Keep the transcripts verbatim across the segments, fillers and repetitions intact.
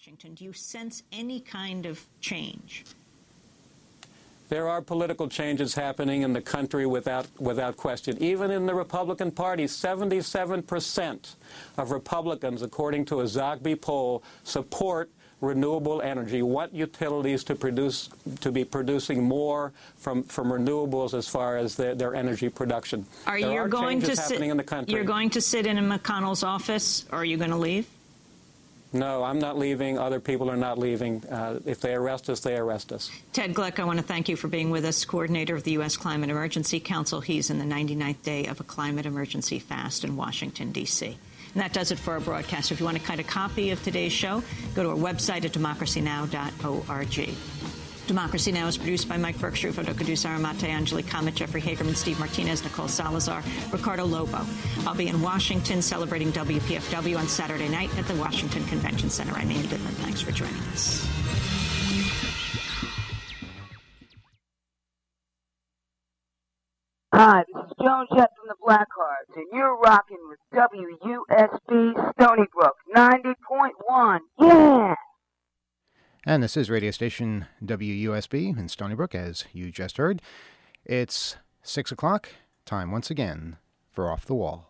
Washington. Do you sense any kind of change? There are political changes happening in the country without without question. Even in the Republican Party, seventy-seven percent of Republicans, according to a Zogby poll, support renewable energy, want utilities to produce to be producing more from from renewables as far as their, their energy production. Are there you are going changes to happening sit, in the country. You're going to sit in McConnell's office, or are you going to leave? No, I'm not leaving. Other people are not leaving. Uh, if they arrest us, they arrest us. Ted Glick, I want to thank you for being with us, coordinator of the U S Climate Emergency Council. He's in the ninety-ninth day of a climate emergency fast in Washington, D C And that does it for our broadcast. If you want to cut a copy of today's show, go to our website at democracy now dot org. Democracy Now! Is produced by Mike Berkshire, Foto Caduce, Aramate, Angelique Comet, Jeffrey Hagerman, Steve Martinez, Nicole Salazar, Ricardo Lobo. I'll be in Washington celebrating W P F W on Saturday night at the Washington Convention Center. I'm Amy Goodman. Thanks for joining us. Hi, this is Joan Jett from the Blackhearts, and you're rocking with W U S B Stony Brook ninety point one. Yeah! And this is radio station W U S B in Stony Brook, as you just heard. It's six o'clock, time once again for Off the Wall.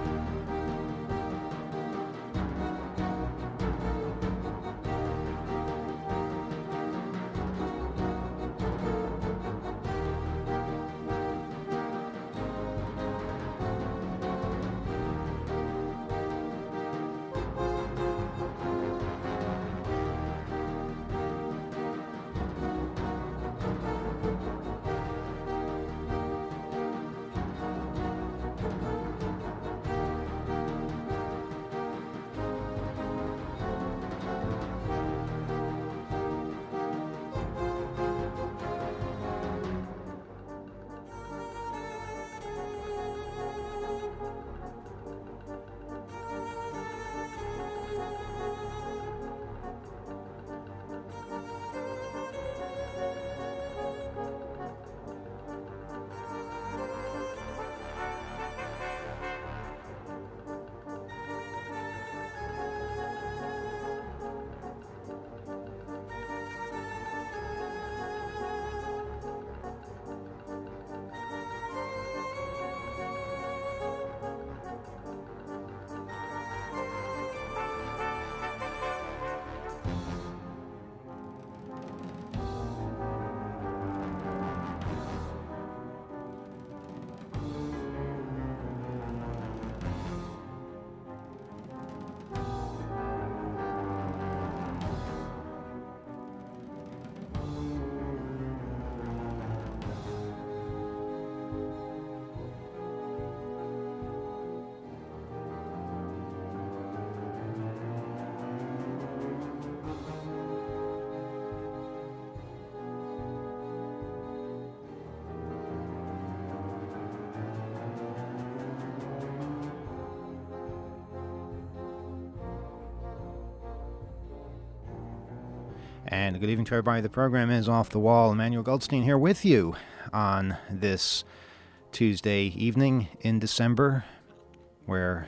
And good evening to everybody. The program is Off the Wall. Emmanuel Goldstein here with you on this Tuesday evening in December, where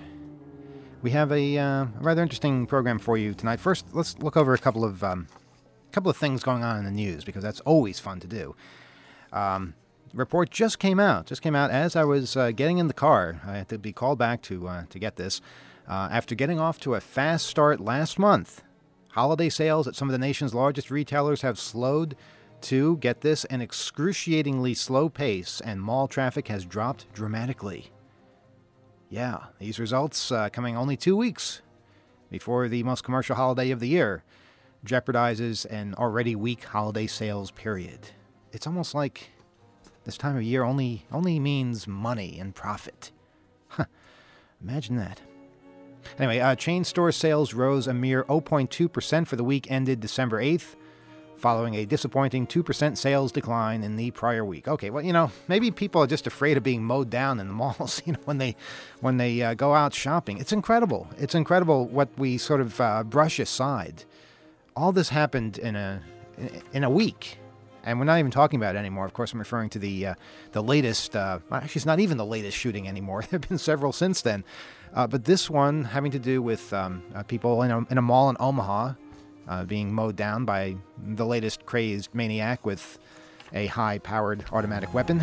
we have a uh, rather interesting program for you tonight. First, let's look over a couple of um, couple of things going on in the news, because that's always fun to do. Um, report just came out. Just came out as I was uh, getting in the car. I had to be called back to uh, to get this. Uh, after getting off to a fast start last month, holiday sales at some of the nation's largest retailers have slowed to, get this, an excruciatingly slow pace, and mall traffic has dropped dramatically. Yeah, these results uh, coming only two weeks before the most commercial holiday of the year jeopardizes an already weak holiday sales period. It's almost like this time of year only only means money and profit. Huh. Imagine that. Anyway, uh, chain store sales rose a mere zero point two percent for the week ended December eighth, following a disappointing two percent sales decline in the prior week. Okay, well, you know, maybe people are just afraid of being mowed down in the malls, you know, when they when they uh, go out shopping. It's incredible. It's incredible what we sort of uh, brush aside. All this happened in a in a week, and we're not even talking about it anymore. Of course, I'm referring to the uh, the latest. Uh, actually, it's not even the latest shooting anymore. There have been several since then. Uh, but this one having to do with um, uh, people in a, in a mall in Omaha uh, being mowed down by the latest crazed maniac with a high-powered automatic weapon.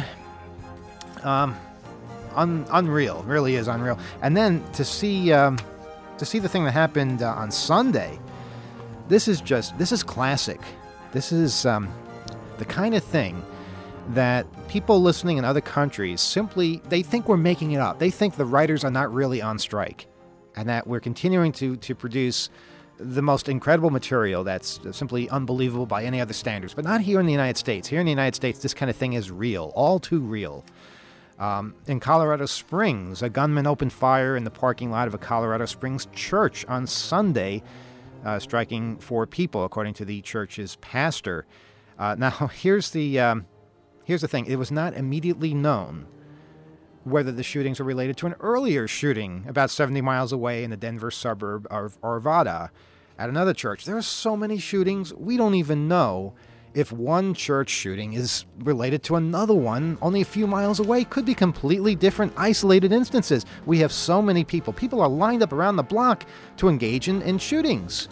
Um, un- unreal, really is unreal. And then to see um, to see the thing that happened uh, on Sunday, this is just this is classic. This is um, the kind of thing that people listening in other countries simply, they think we're making it up. They think the writers are not really on strike and that we're continuing to, to produce the most incredible material that's simply unbelievable by any other standards. But not here in the United States. Here in the United States, this kind of thing is real, all too real. Um, in Colorado Springs, a gunman opened fire in the parking lot of a Colorado Springs church on Sunday, uh, striking four people, according to the church's pastor. Uh, now, here's the... Um, Here's the thing. It was not immediately known whether the shootings were related to an earlier shooting about seventy miles away in the Denver suburb of Arvada at another church. There are so many shootings, we don't even know if one church shooting is related to another one only a few miles away. Could be completely different, isolated instances. We have so many people. People are lined up around the block to engage in, in shootings.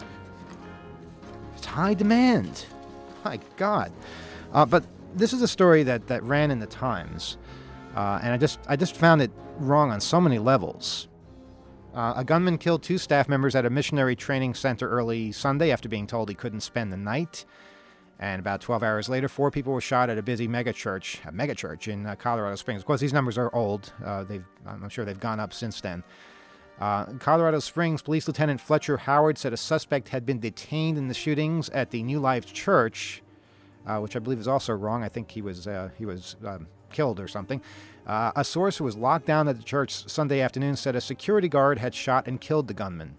It's high demand. My God. Uh, but... This is a story that, that ran in the Times, uh, and I just I just found it wrong on so many levels. Uh, a gunman killed two staff members at a missionary training center early Sunday after being told he couldn't spend the night. And about twelve hours later, four people were shot at a busy megachurch, a megachurch in uh, Colorado Springs. Of course, these numbers are old. Uh, they've I'm sure they've gone up since then. Uh, Colorado Springs Police Lieutenant Fletcher Howard said a suspect had been detained in the shootings at the New Life Church, Uh, which I believe is also wrong. I think he was uh, he was um, killed or something. Uh, a source who was locked down at the church Sunday afternoon said a security guard had shot and killed the gunman.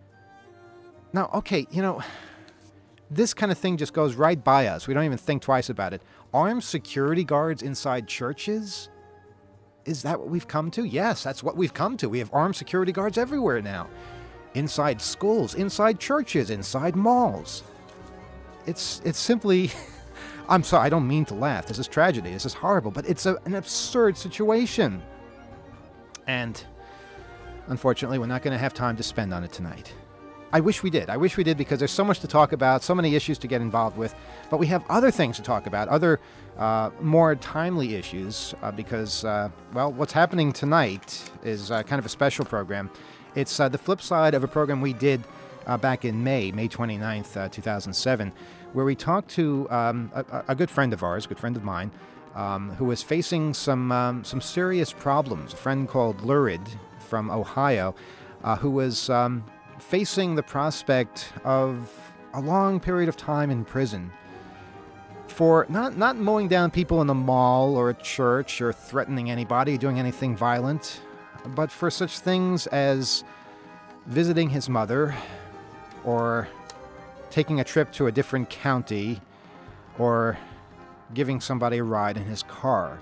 Now, okay, you know, this kind of thing just goes right by us. We don't even think twice about it. Armed security guards inside churches? Is that what we've come to? Yes, that's what we've come to. We have armed security guards everywhere now. Inside schools, inside churches, inside malls. It's it's simply... I'm sorry, I don't mean to laugh. This is tragedy. This is horrible, but it's a, an absurd situation. And unfortunately, we're not going to have time to spend on it tonight. I wish we did. I wish we did because there's so much to talk about, so many issues to get involved with. But we have other things to talk about, other uh, more timely issues uh, because, uh, well, what's happening tonight is uh, kind of a special program. It's uh, the flip side of a program we did uh, back in May, May twenty-ninth, uh, two thousand seven, where we talked to um, a, a good friend of ours, a good friend of mine, um, who was facing some um, some serious problems. A friend called Lurid from Ohio, uh, who was um, facing the prospect of a long period of time in prison for not, not mowing down people in a mall or a church or threatening anybody, doing anything violent, but for such things as visiting his mother or taking a trip to a different county, or giving somebody a ride in his car.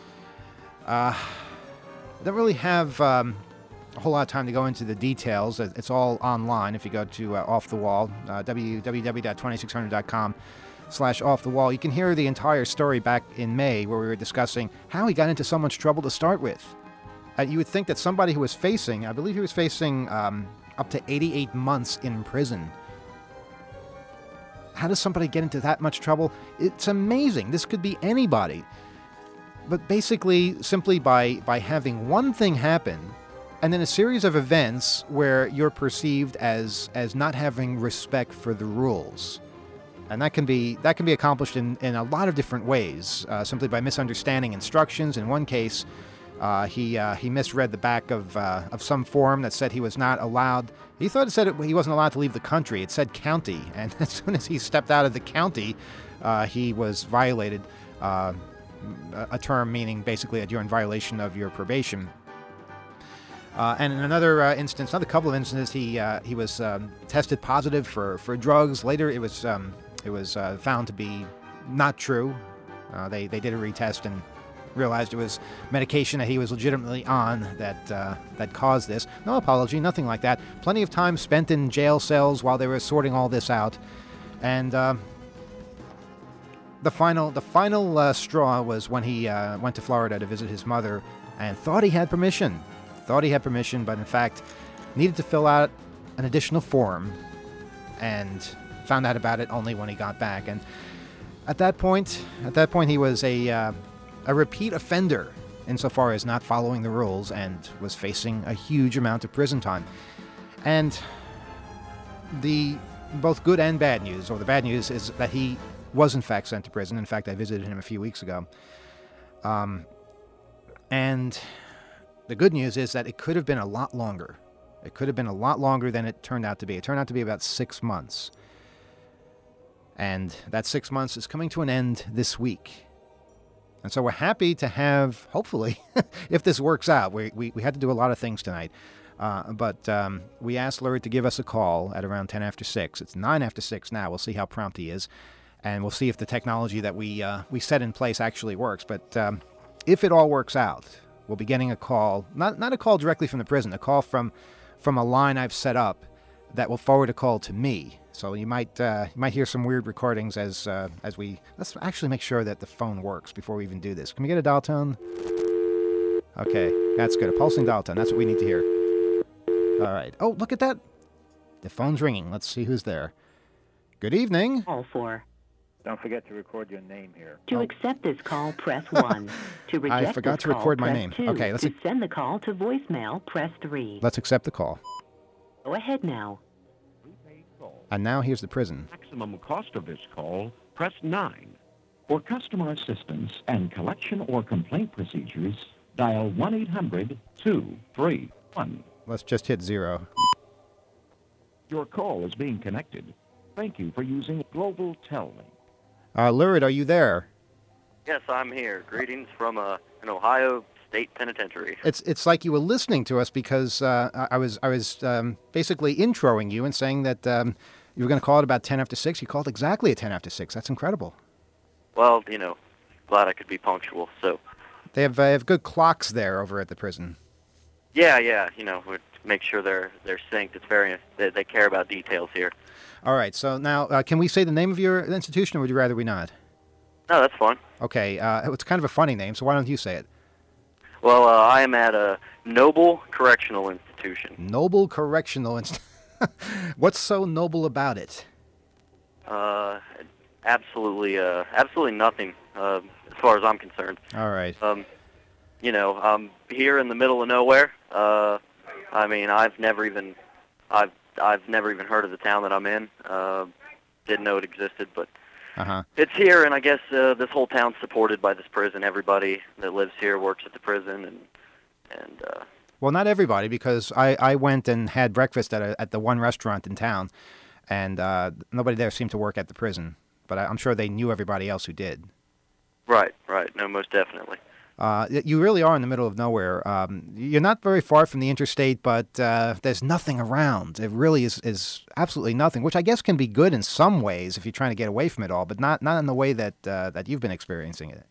Uh, I don't really have um, a whole lot of time to go into the details. It's all online if you go to uh, Off the Wall, uh, w w w dot twenty-six hundred dot com slash off the wall. You can hear the entire story back in May where we were discussing how he got into so much trouble to start with. Uh, you would think that somebody who was facing, I believe he was facing um, up to eighty-eight months in prison. How does somebody get into that much trouble? It's amazing. This could be anybody. But basically, simply by, by having one thing happen, and then a series of events where you're perceived as, as not having respect for the rules. And that can be that can be accomplished in, in a lot of different ways, uh, simply by misunderstanding instructions. In one case, Uh, he uh, he misread the back of uh, of some form that said he was not allowed. He thought it said it, he wasn't allowed to leave the country. It said county, and as soon as he stepped out of the county, uh, he was violated. Uh, a term meaning basically that you're in violation of your probation. Uh, and in another uh, instance, another couple of instances, he uh, he was um, tested positive for, for drugs. Later, it was um, it was uh, found to be not true. Uh, they they did a retest and realized it was medication that he was legitimately on that uh, that caused this. No apology, nothing like that. Plenty of time spent in jail cells while they were sorting all this out. And uh, the final the final uh, straw was when he uh, went to Florida to visit his mother and thought he had permission. Thought he had permission, but in fact needed to fill out an additional form. And found out about it only when he got back. And at that point, at that point, he was a uh, a repeat offender insofar as not following the rules and was facing a huge amount of prison time. And the both good and bad news, or the bad news, is that he was in fact sent to prison. In fact, I visited him a few weeks ago. Um, and the good news is that it could have been a lot longer. It could have been a lot longer than it turned out to be. It turned out to be about six months. And that six months is coming to an end this week. And so we're happy to have, hopefully, if this works out, we, we, we had to do a lot of things tonight. Uh, but um, we asked Lurid to give us a call at around ten after six. It's nine after six now. We'll see how prompt he is. And we'll see if the technology that we uh, we set in place actually works. But um, if it all works out, we'll be getting a call, not not a call directly from the prison, a call from from a line I've set up that will forward a call to me. So you might uh, you might hear some weird recordings as uh, as we let's actually make sure that the phone works before we even do this. Can we get a dial tone? Okay, that's good. A pulsing dial tone. That's what we need to hear. All right. Oh, look at that. The phone's ringing. Let's see who's there. Good evening. Call four. Don't forget to record your name here. To Oh. accept this call, press one. To reject I forgot this to record call, my press name. two. Okay, let's To ac- send the call to voicemail, press three. Let's accept the call. Go ahead now. And now here's the prison. Maximum cost of this call, press nine. For customer assistance and collection or complaint procedures, dial one eight hundred two three one. Let's just hit zero. Your call is being connected. Thank you for using Global Tellme. Uh, Lurid, are you there? Yes, I'm here. Greetings from uh, an Ohio State Penitentiary. It's it's like you were listening to us because uh, I I was I was um, basically introing you and saying that um, you were going to call it about ten after six. You called exactly at ten after six. That's incredible. Well, you know, glad I could be punctual. So, They have uh, have good clocks there over at the prison. yeah, yeah, you know, we make sure they're they're synced. It's very they, they care about details here. All right. So now, uh, can we say the name of your institution, or would you rather we not? No, that's fine. Okay. Uh, it's kind of a funny name, so why don't you say it? Well, uh, I am at a Noble Correctional Institution. Noble Correctional Institution. What's so noble about it? Uh, absolutely, uh, absolutely nothing, uh, as far as I'm concerned. All right. Um, you know, I'm here in the middle of nowhere. Uh, I mean, I've never even, I've, I've never even heard of the town that I'm in. Uh, didn't know it existed, but Uh-huh. it's here, and I guess uh, this whole town's supported by this prison. Everybody that lives here works at the prison, and and uh, Well, not everybody, because I, I went and had breakfast at a, at the one restaurant in town, and uh, nobody there seemed to work at the prison. But I, I'm sure they knew everybody else who did. right, right, no, most definitely. Uh, y- you really are in the middle of nowhere. Um, you're not very far from the interstate, but uh, there's nothing around. It really is, is absolutely nothing, which I guess can be good in some ways if you're trying to get away from it all, but not, not in the way that uh, that you've been experiencing it.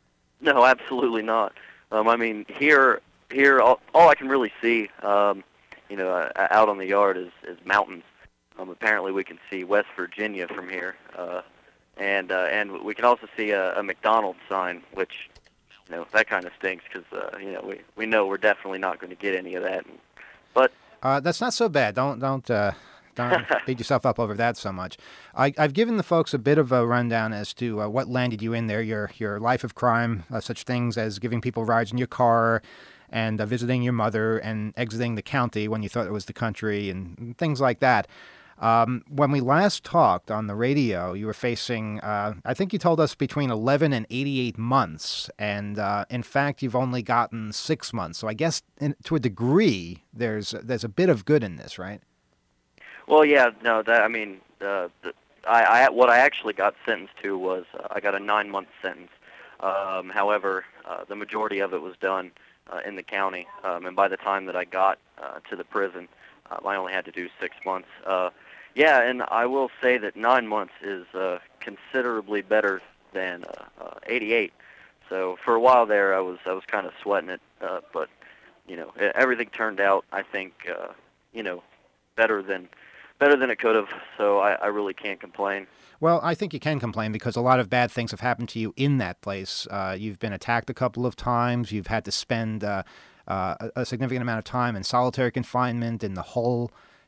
No, absolutely not. Um, I mean, here, here, all, all I can really see, um, you know, uh, out on the yard is, is mountains. Um, apparently, we can see West Virginia from here, uh, and uh, and we can also see a, a McDonald's sign, which, you know, that kind of stinks because uh, you know we, we know we're definitely not going to get any of that. And, but Uh, that's not so bad. Don't don't uh, don't beat yourself up over that so much. I, I've given the folks a bit of a rundown as to uh, what landed you in there. Your your life of crime, uh, such things as giving people rides in your car, and uh, visiting your mother, and exiting the county when you thought it was the country, and things like that. Um, when we last talked on the radio, you were facing, uh, I think you told us, between eleven and eighty-eight months. And uh, in fact, you've only gotten six months. So I guess in, to a degree, there's there's a bit of good in this, right? well, yeah, no, that I mean, uh, the, I, I what I actually got sentenced to was uh, I got a nine-month sentence. Um, however, uh, the majority of it was done uh, in the county, um, and by the time that I got uh, to the prison, uh, I only had to do six months. Uh, Yeah, and I will say that nine months is uh, considerably better than uh, uh, eighty-eight. So for a while there, I was I was kind of sweating it, uh, but you know e- everything turned out, I think, uh, you know, better than better than it could have. So I, I really can't complain. Well, I think you can complain because a lot of bad things have happened to you in that place. Uh, you've been attacked a couple of times. You've had to spend uh, uh, a a significant amount of time in solitary confinement in the hole.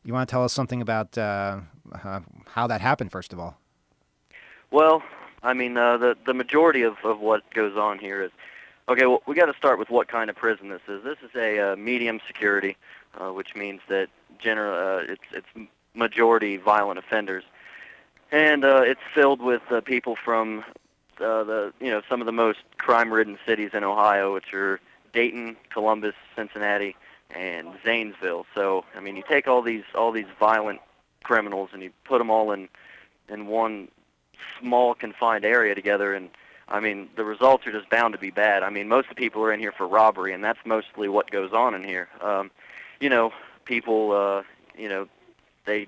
You want to tell us something about uh, uh, how that happened, first of all? Well, I mean, uh, the the majority of, of what goes on here is, okay, well, we got to start with what kind of prison this is. This is a uh, medium security, uh, which means that general uh, it's it's majority violent offenders, and uh, it's filled with uh, people from uh, the you know some of the most crime-ridden cities in Ohio, which are Dayton, Columbus, Cincinnati, and Zanesville. So, I mean, you take all these all these violent criminals and you put them all in in one small confined area together, and I mean, the results are just bound to be bad. I mean, most of the people are in here for robbery, and that's mostly what goes on in here. Um, you know, people, uh, you know, they...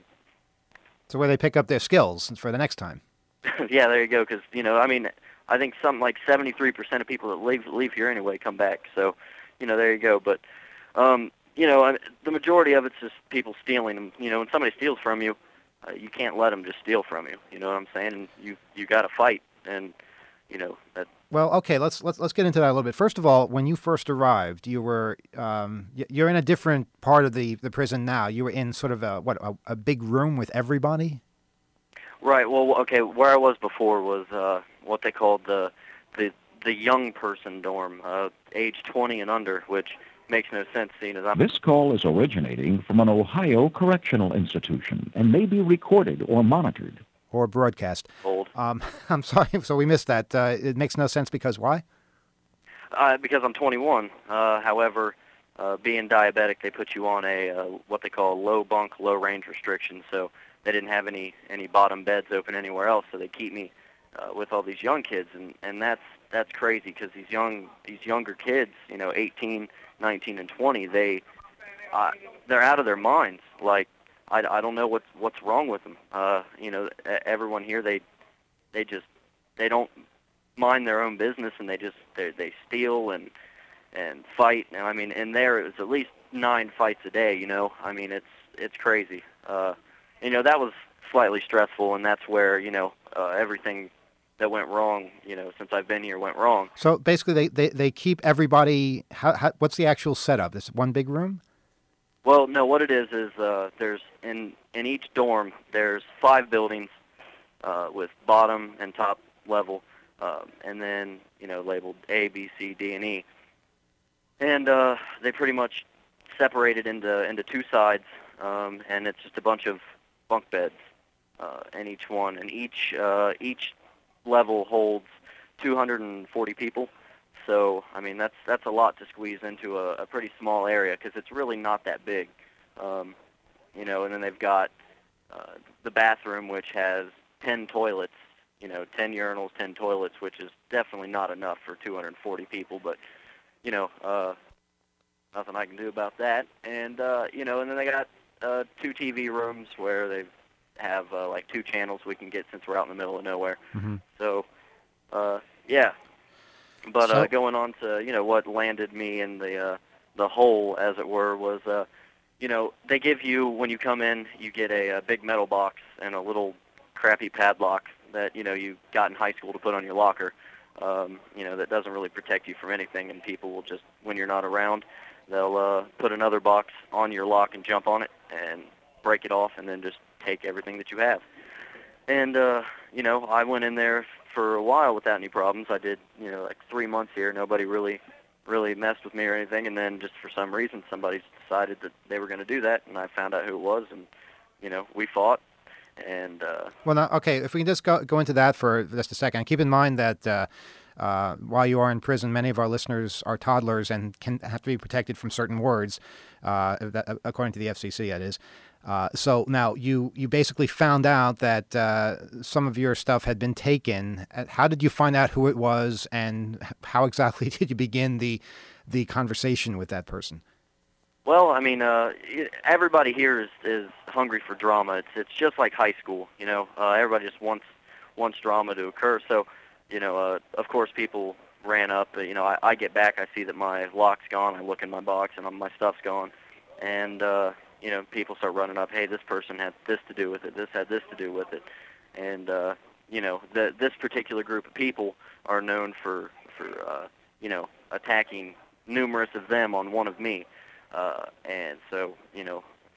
So where they pick up their skills for the next time. Yeah, there you go, because, you know, I mean, I think something like seventy-three percent of people that leave, leave here anyway come back. So, you know, there you go. But, um, you know, I, the majority of it's just people stealing them. You know, when somebody steals from you, uh, you can't let them just steal from you. You know what I'm saying? And you you got to fight. And, you know, that... Well, okay, let's let's let's get into that a little bit. First of all, when you first arrived, you were um, you're in a different part of the, the prison now. You were in sort of a what a, a big room with everybody. Right. Well, okay. Where I was before was uh, what they called the the the young person dorm, uh, age twenty and under, which makes no sense, seeing as I'm... This call is originating from an Ohio correctional institution and may be recorded or monitored. Or broadcast. Old. Um, I'm sorry, so we missed that. Uh, it makes no sense because why? Uh, because I'm twenty-one. Uh, however, uh, being diabetic, they put you on a uh, what they call a low bunk, low range restriction. So they didn't have any any bottom beds open anywhere else. So they keep me uh, with all these young kids, and and that's that's crazy because these young these younger kids, you know, eighteen, nineteen, and twenty, they uh, they're out of their minds. Like, I, I don't know what's what's wrong with them. Uh, you know, everyone here, they they just they don't mind their own business, and they just they they steal and and fight. And I mean, in there it was at least nine fights a day. You know, I mean, it's it's crazy. Uh, you know, that was slightly stressful, and that's where you know uh, everything that went wrong. You know, since I've been here, went wrong. So basically, they they, they keep everybody. How, how what's the actual setup? This one big room? Well, no, what it is is uh, there's in in each dorm there's five buildings uh, with bottom and top level, uh, and then you know labeled A, B, C, D, and E, and uh, they pretty much separated into into two sides, um, and it's just a bunch of bunk beds uh, in each one, and each uh, each level holds two hundred forty people. So, I mean, that's that's a lot to squeeze into a, a pretty small area because it's really not that big, um, you know. And then they've got uh, the bathroom, which has ten toilets, you know, ten urinals, ten toilets, which is definitely not enough for two hundred forty people. But, you know, uh, nothing I can do about that. And, uh, you know, and then they got uh, two T V rooms where they have, uh, like, two channels we can get since we're out in the middle of nowhere. Mm-hmm. So, uh, yeah. But So- uh, going on to you know what landed me in the uh, the hole, as it were, was uh, you know they give you when you come in, you get a, a big metal box and a little crappy padlock that you know you got in high school to put on your locker. Um, you know that doesn't really protect you from anything, and people will just when you're not around, they'll uh, put another box on your lock and jump on it and break it off, and then just take everything that you have. And uh, you know I went in there for a while without any problems. I did, you know, like three months here. Nobody really, really messed with me or anything. And then just for some reason, somebody decided that they were going to do that, and I found out who it was, and you know, we fought. And uh, Well, now, okay, if we can just go go into that for just a second. Keep in mind that uh, uh, while you are in prison, many of our listeners are toddlers and can have to be protected from certain words, uh, that, according to the F C C, that is. Uh, so now you, you basically found out that uh, some of your stuff had been taken. Uh, How did you find out who it was, and how exactly did you begin the the conversation with that person? well, I mean, uh, everybody here is, is hungry for drama. It's it's just like high school, you know. Uh, everybody just wants wants drama to occur. So, you know, uh, of course, people ran up. You know, I, I get back, I see that my lock's gone. I look in my box, and my stuff's gone, and uh, you know, people start running up, hey, this person had this to do with it, this had this to do with it. And, uh, you know, the, this particular group of people are known for, for uh, you know, attacking numerous of them on one of me. Uh, and so, you know,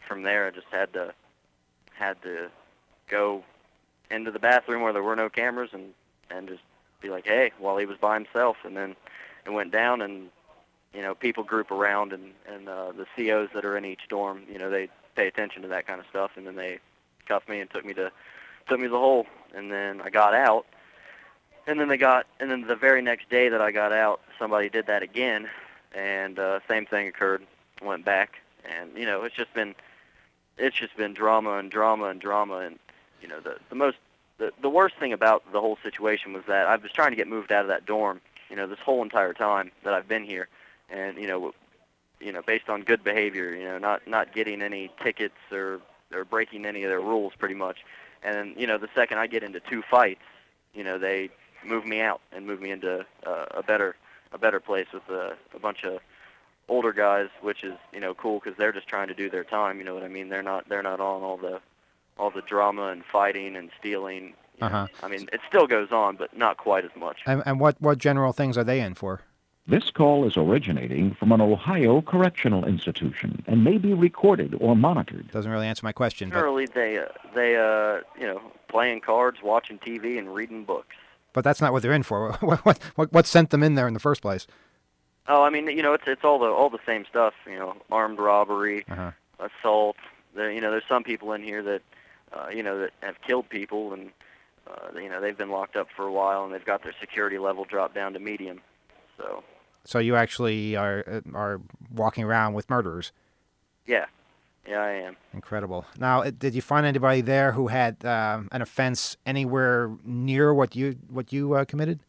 from there, I just had to had to go into the bathroom where there were no cameras and and just be like, hey, while he was by himself, and then it went down, and you know, people group around, and and uh, the C Os that are in each dorm, you know, they pay attention to that kind of stuff, and then they cuffed me and took me to took me to the hole, and then I got out, and then they got, and then the very next day that I got out, somebody did that again, and uh, same thing occurred, went back, and you know, it's just been it's just been drama and drama and drama, and you know, the the most the the worst thing about the whole situation was that I was trying to get moved out of that dorm, you know, this whole entire time that I've been here. And you know, you know, based on good behavior, you know, not not getting any tickets or or breaking any of their rules, pretty much. And you know, the second I get into two fights, you know, they move me out and move me into uh, a better a better place with a, a bunch of older guys, which is, you know, cool because they're just trying to do their time. You know what I mean? They're not they're not on all the all the drama and fighting and stealing. You Uh-huh. know? I mean, it still goes on, but not quite as much. And, and what, what general things are they in for? This call is originating from an Ohio correctional institution and may be recorded or monitored. Doesn't really answer my question. But, Generally, they uh, they uh, you know, playing cards, watching T V, and reading books. but that's not what they're in for. What, what, what, what sent them in there in the first place? Oh, I mean, you know, it's it's all the all the same stuff. You know, armed robbery, Uh-huh. assault. There, you know, there's some people in here that, uh, you know, that have killed people, and uh, you know, they've been locked up for a while, and they've got their security level dropped down to medium. So. So you actually are uh, are walking around with murderers. Yeah, yeah, I am. Incredible. Now, uh, did you find anybody there who had um, an offense anywhere near what you what you uh, committed?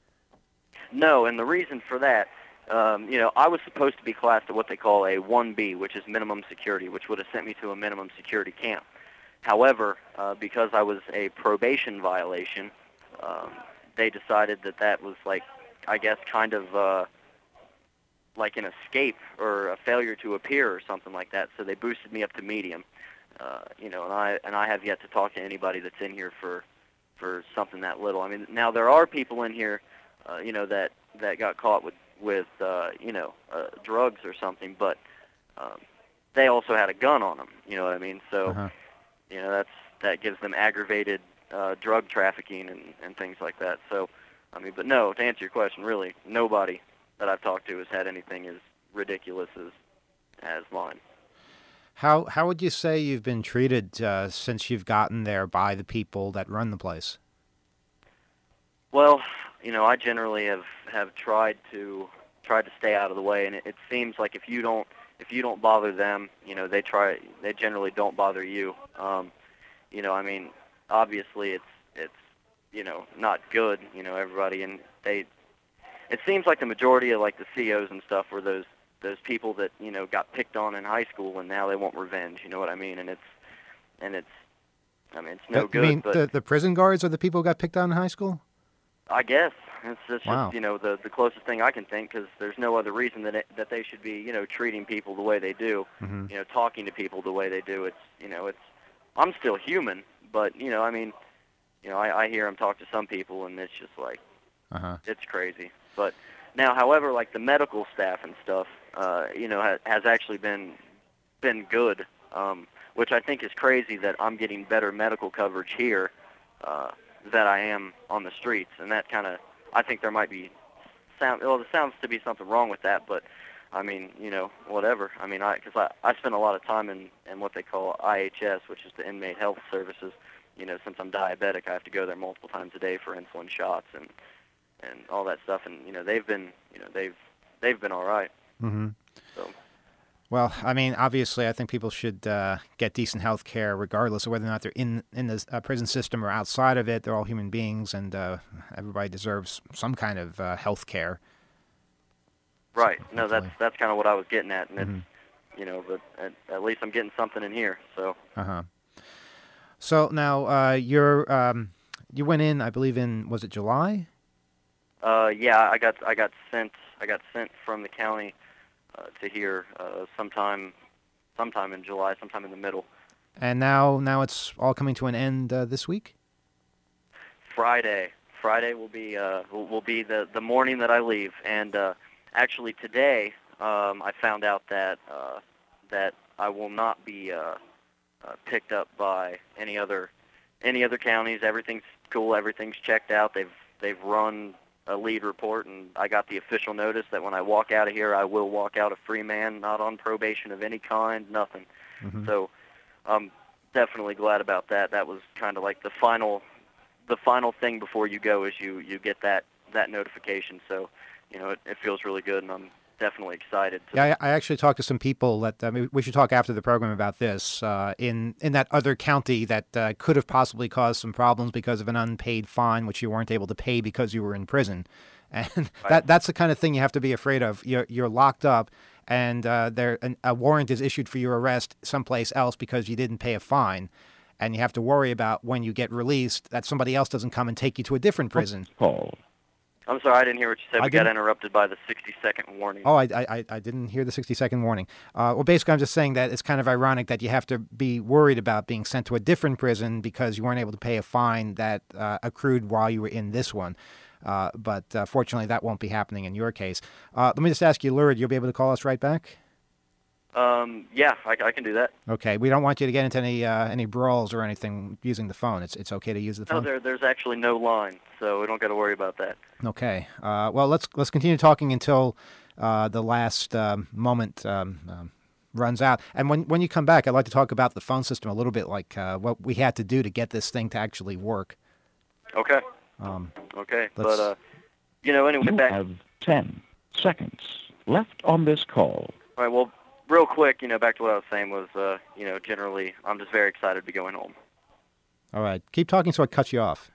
No, and the reason for that, um, you know, I was supposed to be classed at what they call a one B, which is minimum security, which would have sent me to a minimum security camp. However, uh, because I was a probation violation, um, they decided that that was like, I guess, kind of uh, like an escape or a failure to appear or something like that. So they boosted me up to medium. Uh, you know, and I and I have yet to talk to anybody that's in here for for something that little. I mean, now there are people in here, uh, you know, that that got caught with with uh, you know uh, drugs or something, but um, they also had a gun on them. You know what I mean? So Uh-huh. you know, that's that gives them aggravated uh, drug trafficking and and things like that. So I mean, but no, to answer your question, really, nobody that I've talked to has had anything as ridiculous as as mine. How how would you say you've been treated uh, since you've gotten there by the people that run the place? Well, you know, I generally have, have tried to tried to stay out of the way, and it, it seems like if you don't if you don't bother them, you know, they try they generally don't bother you. Um, you know, I mean, obviously it's it's you know not good. You know, everybody and they. It seems like the majority of like the C Os and stuff were those those people that, you know, got picked on in high school and now they want revenge. You know what I mean? And it's and it's I mean it's no Uh, good. You mean but the, the prison guards are the people who got picked on in high school? I guess it's, it's Wow. just, you know, the the closest thing I can think, because there's no other reason that it, that they should be, you know, treating people the way they do, Mhm. you know, talking to people the way they do. It's, you know, it's I'm still human, but you know, I mean, you know, I, I hear them talk to some people, and it's just like Uh-huh. it's crazy. But now, however, like the medical staff and stuff, uh, you know, ha, has actually been been good, um, which I think is crazy that I'm getting better medical coverage here uh, than I am on the streets, and that kind of I think there might be sound. Well, there sounds to be something wrong with that, but I mean, you know, whatever. I mean, I because I I spend a lot of time in in what they call I H S, which is the Inmate Health Services. You know, since I'm diabetic, I have to go there multiple times a day for insulin shots and. and all that stuff, and you know they've been, you know they've they've been all right. Mm-hmm. So, Well, I mean, obviously, I think people should uh, get decent health care regardless of whether or not they're in in the uh, prison system or outside of it. They're all human beings, and uh, everybody deserves some kind of uh, health care. right? No, hopefully. that's that's kind of what I was getting at, and Mhm. it's you know, but at, at least I'm getting something in here. So, Uh-huh. So now uh, you're um, you went in, I believe, in was it July? uh, yeah, I got I got sent I got sent from the county uh, to here uh, sometime sometime in July, sometime in the middle. And now now it's all coming to an end uh, this week. Friday. Friday will be uh, will, will be the, the morning that I leave, and uh, actually today um, I found out that uh, that I will not be uh, uh, picked up by any other any other counties. Everything's cool. Everything's checked out. They've they've run a lead report, and I got the official notice that when I walk out of here, I will walk out a free man, not on probation of any kind, nothing. Mm-hmm. So I'm definitely glad about that. That was kind of like the final the final thing before you go is you, you get that, that notification. So, you know, it, it feels really good, and I'm definitely excited. To yeah, I, I actually talked to some people that uh, we should talk after the program about this uh, in in that other county that uh, could have possibly caused some problems because of an unpaid fine, which you weren't able to pay because you were in prison, and Right. that that's the kind of thing you have to be afraid of. You're you're locked up, and uh, there an, a warrant is issued for your arrest someplace else because you didn't pay a fine, and you have to worry about when you get released that somebody else doesn't come and take you to a different prison. Call. I'm sorry, I didn't hear what you said. I We got didn't- interrupted by the sixty-second warning. Oh, I, I, I didn't hear the sixty-second warning. Uh, well, basically, I'm just saying that it's kind of ironic that you have to be worried about being sent to a different prison because you weren't able to pay a fine that uh, accrued while you were in this one. Uh, but uh, fortunately, that won't be happening in your case. Uh, let me just ask you, Lurid, you'll be able to call us right back? Um, yeah, I, I can do that. Okay. We don't want you to get into any uh, any brawls or anything using the phone. It's it's okay to use the No, phone. there, there's actually no line, so we don't got to worry about that. Okay. Uh, well, let's let's continue talking until uh, the last um, moment um, um, runs out. And when when you come back, I'd like to talk about the phone system a little bit, like uh, what we had to do to get this thing to actually work. Okay. Um, Okay, let's- but, uh, you know, anyway, You back... have ten seconds left on this call. All right, well, real quick, you know, back to what I was saying was, uh, you know, generally, I'm just very excited to be going home. all right. Keep talking so I cut you off.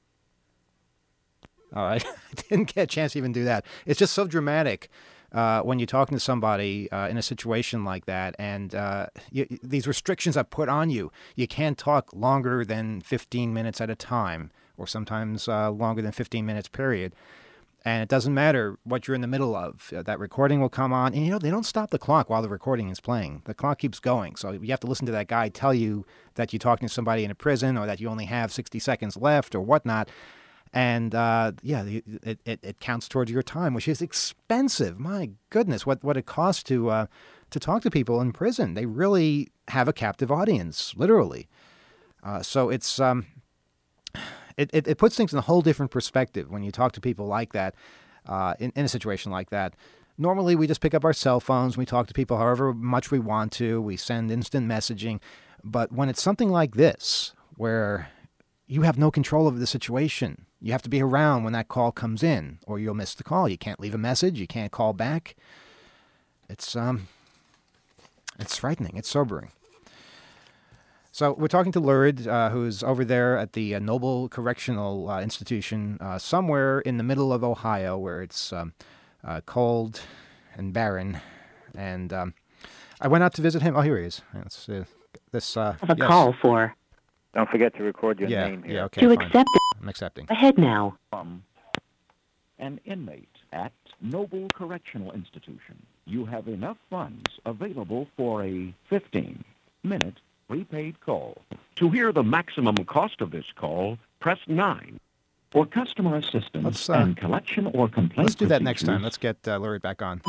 All right. I didn't get a chance to even do that. It's just so dramatic uh, when you're talking to somebody uh, in a situation like that, and uh, you, these restrictions are put on you. You can't talk longer than fifteen minutes at a time, or sometimes uh, longer than fifteen minutes, period. And it doesn't matter what you're in the middle of. Uh, that recording will come on. And, you know, they don't stop the clock while the recording is playing. The clock keeps going. So you have to listen to that guy tell you that you're talking to somebody in a prison or that you only have sixty seconds left or whatnot. And, uh, yeah, it, it, it counts towards your time, which is expensive. My goodness, what, what it costs to uh, to talk to people in prison. They really have a captive audience, literally. Uh, so it's... Um, It, it it puts things in a whole different perspective when you talk to people like that, uh, in, in a situation like that. Normally, we just pick up our cell phones. We talk to people however much we want to. We send instant messaging. But when it's something like this, where you have no control over the situation, you have to be around when that call comes in, or you'll miss the call. You can't leave a message. You can't call back. It's um, it's frightening. It's sobering. So we're talking to Lurid, uh, who's over there at the uh, Noble Correctional uh, Institution, uh, somewhere in the middle of Ohio, where it's um, uh, cold and barren. And um, I went out to visit him. Oh, here he is. Let's, uh, this. Uh, Have a yes. call for. Don't forget to record your Yeah. name here. Yeah. Okay. To fine. accept it, I'm accepting. ahead now. From an inmate at Noble Correctional Institution. You have enough funds available for a fifteen-minute prepaid call. To hear the maximum cost of this call, press nine. For customer assistance Let's, uh, and collection or complaint Let's do that next time. procedures, Let's get uh, Lurid back on.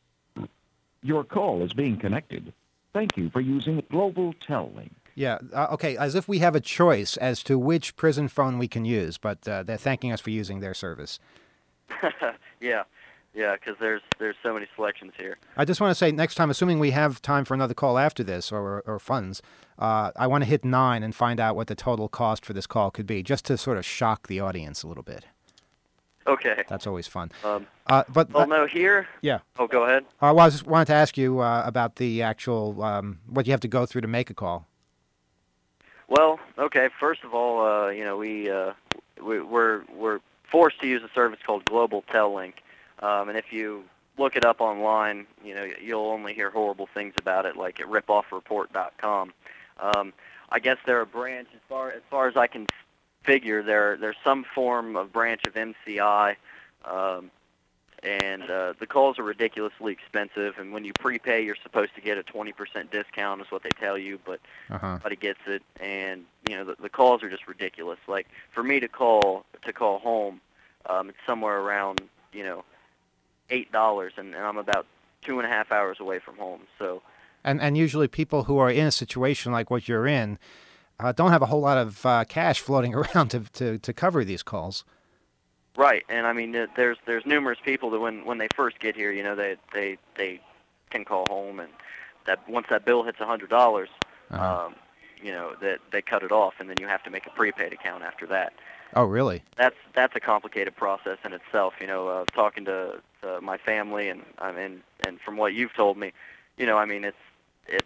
your call is being connected. Thank you for using Global Tel Link. Yeah. Uh, okay. As if we have a choice as to which prison phone we can use, but uh, they're thanking us for using their service. yeah, yeah, because there's there's so many selections here. I just want to say next time, assuming we have time for another call after this or, or funds, uh, I want to hit nine and find out what the total cost for this call could be, just to sort of shock the audience a little bit. Okay. That's always fun. Um, Uh, but well, uh, no, here... yeah, Oh, go ahead. I was wanted to ask you uh, about the actual um, what you have to go through to make a call. Well, okay, first of all, uh, you know, we, uh, we, we're, we're forced to use a service called Global Tel Link. Um, and if you look it up online, you know, you'll only hear horrible things about it, like at rip off report dot com. Um, I guess they're a branch, as far as far as I can figure, they're, they're some form of branch of M C I, um, and uh, the calls are ridiculously expensive, and when you prepay, you're supposed to get a twenty percent discount is what they tell you, but Uh-huh. nobody gets it, and, you know, the, the calls are just ridiculous. Like, for me to call, to call home, um, it's somewhere around, you know, eight dollars, and, and I'm about two and a half hours away from home. So And and usually people who are in a situation like what you're in uh, don't have a whole lot of uh, cash floating around to, to, to cover these calls. Right, and I mean, there's there's numerous people that when, when they first get here, you know, they they they can call home, and that once that bill hits a hundred dollars, Uh-huh. um, you know, that they cut it off, and then you have to make a prepaid account after that. Oh, really? That's that's a complicated process in itself. You know, uh, talking to, to my family, and I mean, and from what you've told me, you know, I mean, it's it's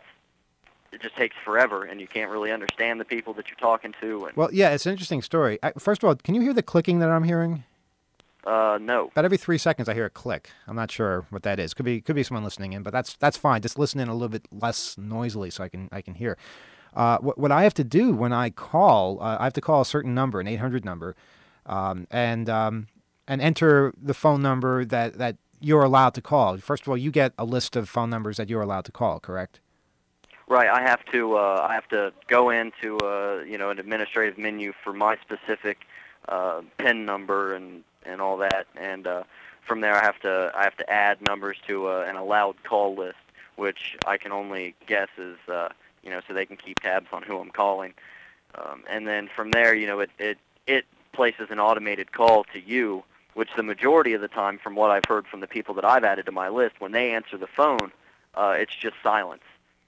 it just takes forever, and you can't really understand the people that you're talking to. And, Well, yeah, it's an interesting story. I, first of all, can you hear the clicking that I'm hearing? uh, no. About every three seconds, I hear a click. I'm not sure what that is. Could be could be someone listening in, but that's that's fine. Just listen in a little bit less noisily, so I can I can hear. Uh, what what I have to do when I call, uh, I have to call a certain number, an eight hundred number, um, and um, and enter the phone number that, that you're allowed to call. First of all, you get a list of phone numbers that you're allowed to call, correct? Right, I have to uh, I have to go into uh, you know, an administrative menu for my specific uh, PIN number and, and all that, and uh, from there I have to I have to add numbers to uh, an allowed call list, which I can only guess is uh, you know, so they can keep tabs on who I'm calling, um, and then from there, you know, it, it it places an automated call to you, which the majority of the time, from what I've heard from the people that I've added to my list, when they answer the phone, uh, it's just silence.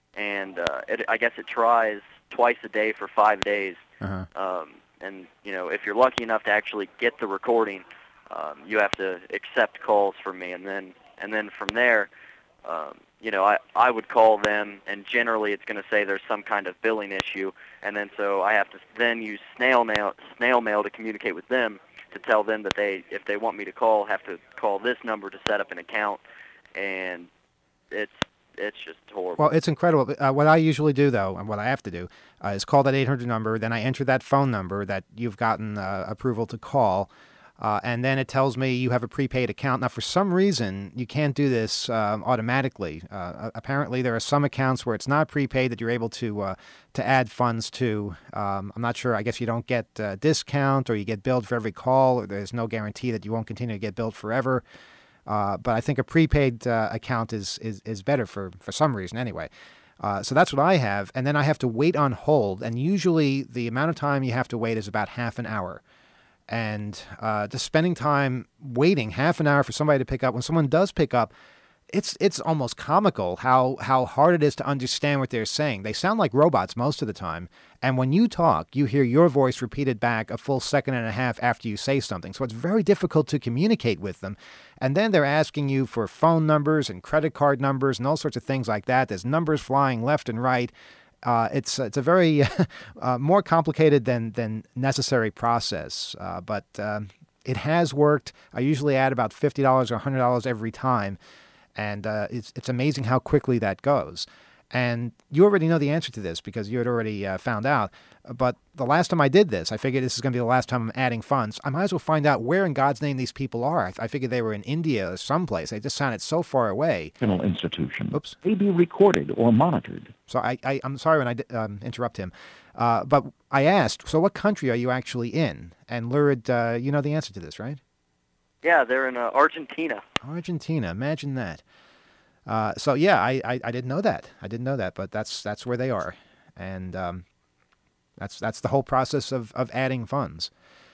And uh, it, I guess it tries twice a day for five days. Uh-huh. Um, and, you know, if you're lucky enough to actually get the recording, um, you have to accept calls from me. And then and then from there, um, you know, I, I would call them, and generally it's going to say there's some kind of billing issue. And then so I have to then use snail mail, snail mail to communicate with them, to tell them that they, if they want me to call, have to call this number to set up an account. And it's it's just horrible. Well, it's incredible. Uh, what I usually do, though, and what I have to do, uh, is call that eight hundred number. Then I enter that phone number that you've gotten uh, approval to call, uh, and then it tells me you have a prepaid account. Now, for some reason, you can't do this um, automatically. Uh, apparently, there are some accounts where it's not prepaid that you're able to uh, to add funds to. Um, I'm not sure. I guess you don't get a discount, or you get billed for every call, or there's no guarantee that you won't continue to get billed forever. Uh, but I think a prepaid uh, account is, is, is better for, for some reason anyway. Uh, so that's what I have. And then I have to wait on hold. And usually the amount of time you have to wait is about half an hour. And uh, just spending time waiting half an hour for somebody to pick up. When someone does pick up, it's it's almost comical how, how hard it is to understand what they're saying. They sound like robots most of the time. And when you talk, you hear your voice repeated back a full second and a half after you say something. So it's very difficult to communicate with them. And then they're asking you for phone numbers and credit card numbers and all sorts of things like that. There's numbers flying left and right. Uh, it's it's a very uh, more complicated than, than necessary process. Uh, but uh, it has worked. I usually add about fifty dollars or one hundred dollars every time. And uh, it's it's amazing how quickly that goes. And you already know the answer to this because you had already uh, found out. But the last time I did this, I figured this is going to be the last time I'm adding funds. I might as well find out where in God's name these people are. I, I figured they were in India or someplace. They just sounded so far away. Educational institution Oops. may be recorded or monitored. So I, I, I'm sorry when I di- um, interrupt him. Uh, but I asked, so what country are you actually in? And Lurid, uh, you know the answer to this, right? Yeah, they're in uh, Argentina. Argentina. Imagine that. Uh, so yeah, I, I, I didn't know that. I didn't know that, but that's that's where they are, and um, that's that's the whole process of, of adding funds.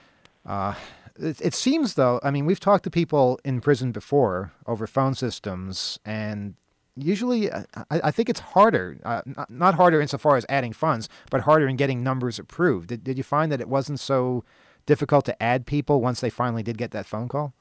Uh, it, it seems though, I mean, we've talked to people in prison before over phone systems, and usually I, I think it's harder, uh, not, not harder insofar as adding funds, but harder in getting numbers approved. Did did you find that it wasn't so difficult to add people once they finally did get that phone call?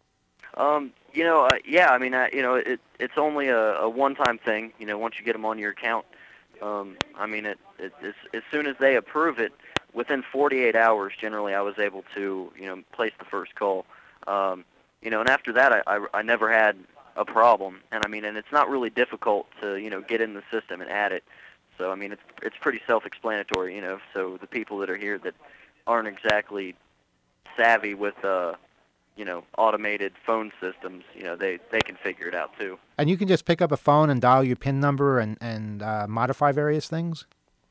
Um, you know, uh, yeah, I mean, uh, you know, it, it's only a, a one-time thing, you know, once you get them on your account. Um, I mean, it, it, as, as soon as they approve it, within forty-eight hours, generally, I was able to, you know, place the first call. Um, you know, and after that, I, I, I never had a problem. And, I mean, and it's not really difficult to, you know, get in the system and add it. So, I mean, it's, it's pretty self-explanatory, you know, so the people that are here that aren't exactly savvy with, uh, you know, automated phone systems, you know, they, they can figure it out too. And you can just pick up a phone and dial your PIN number and, and uh, modify various things?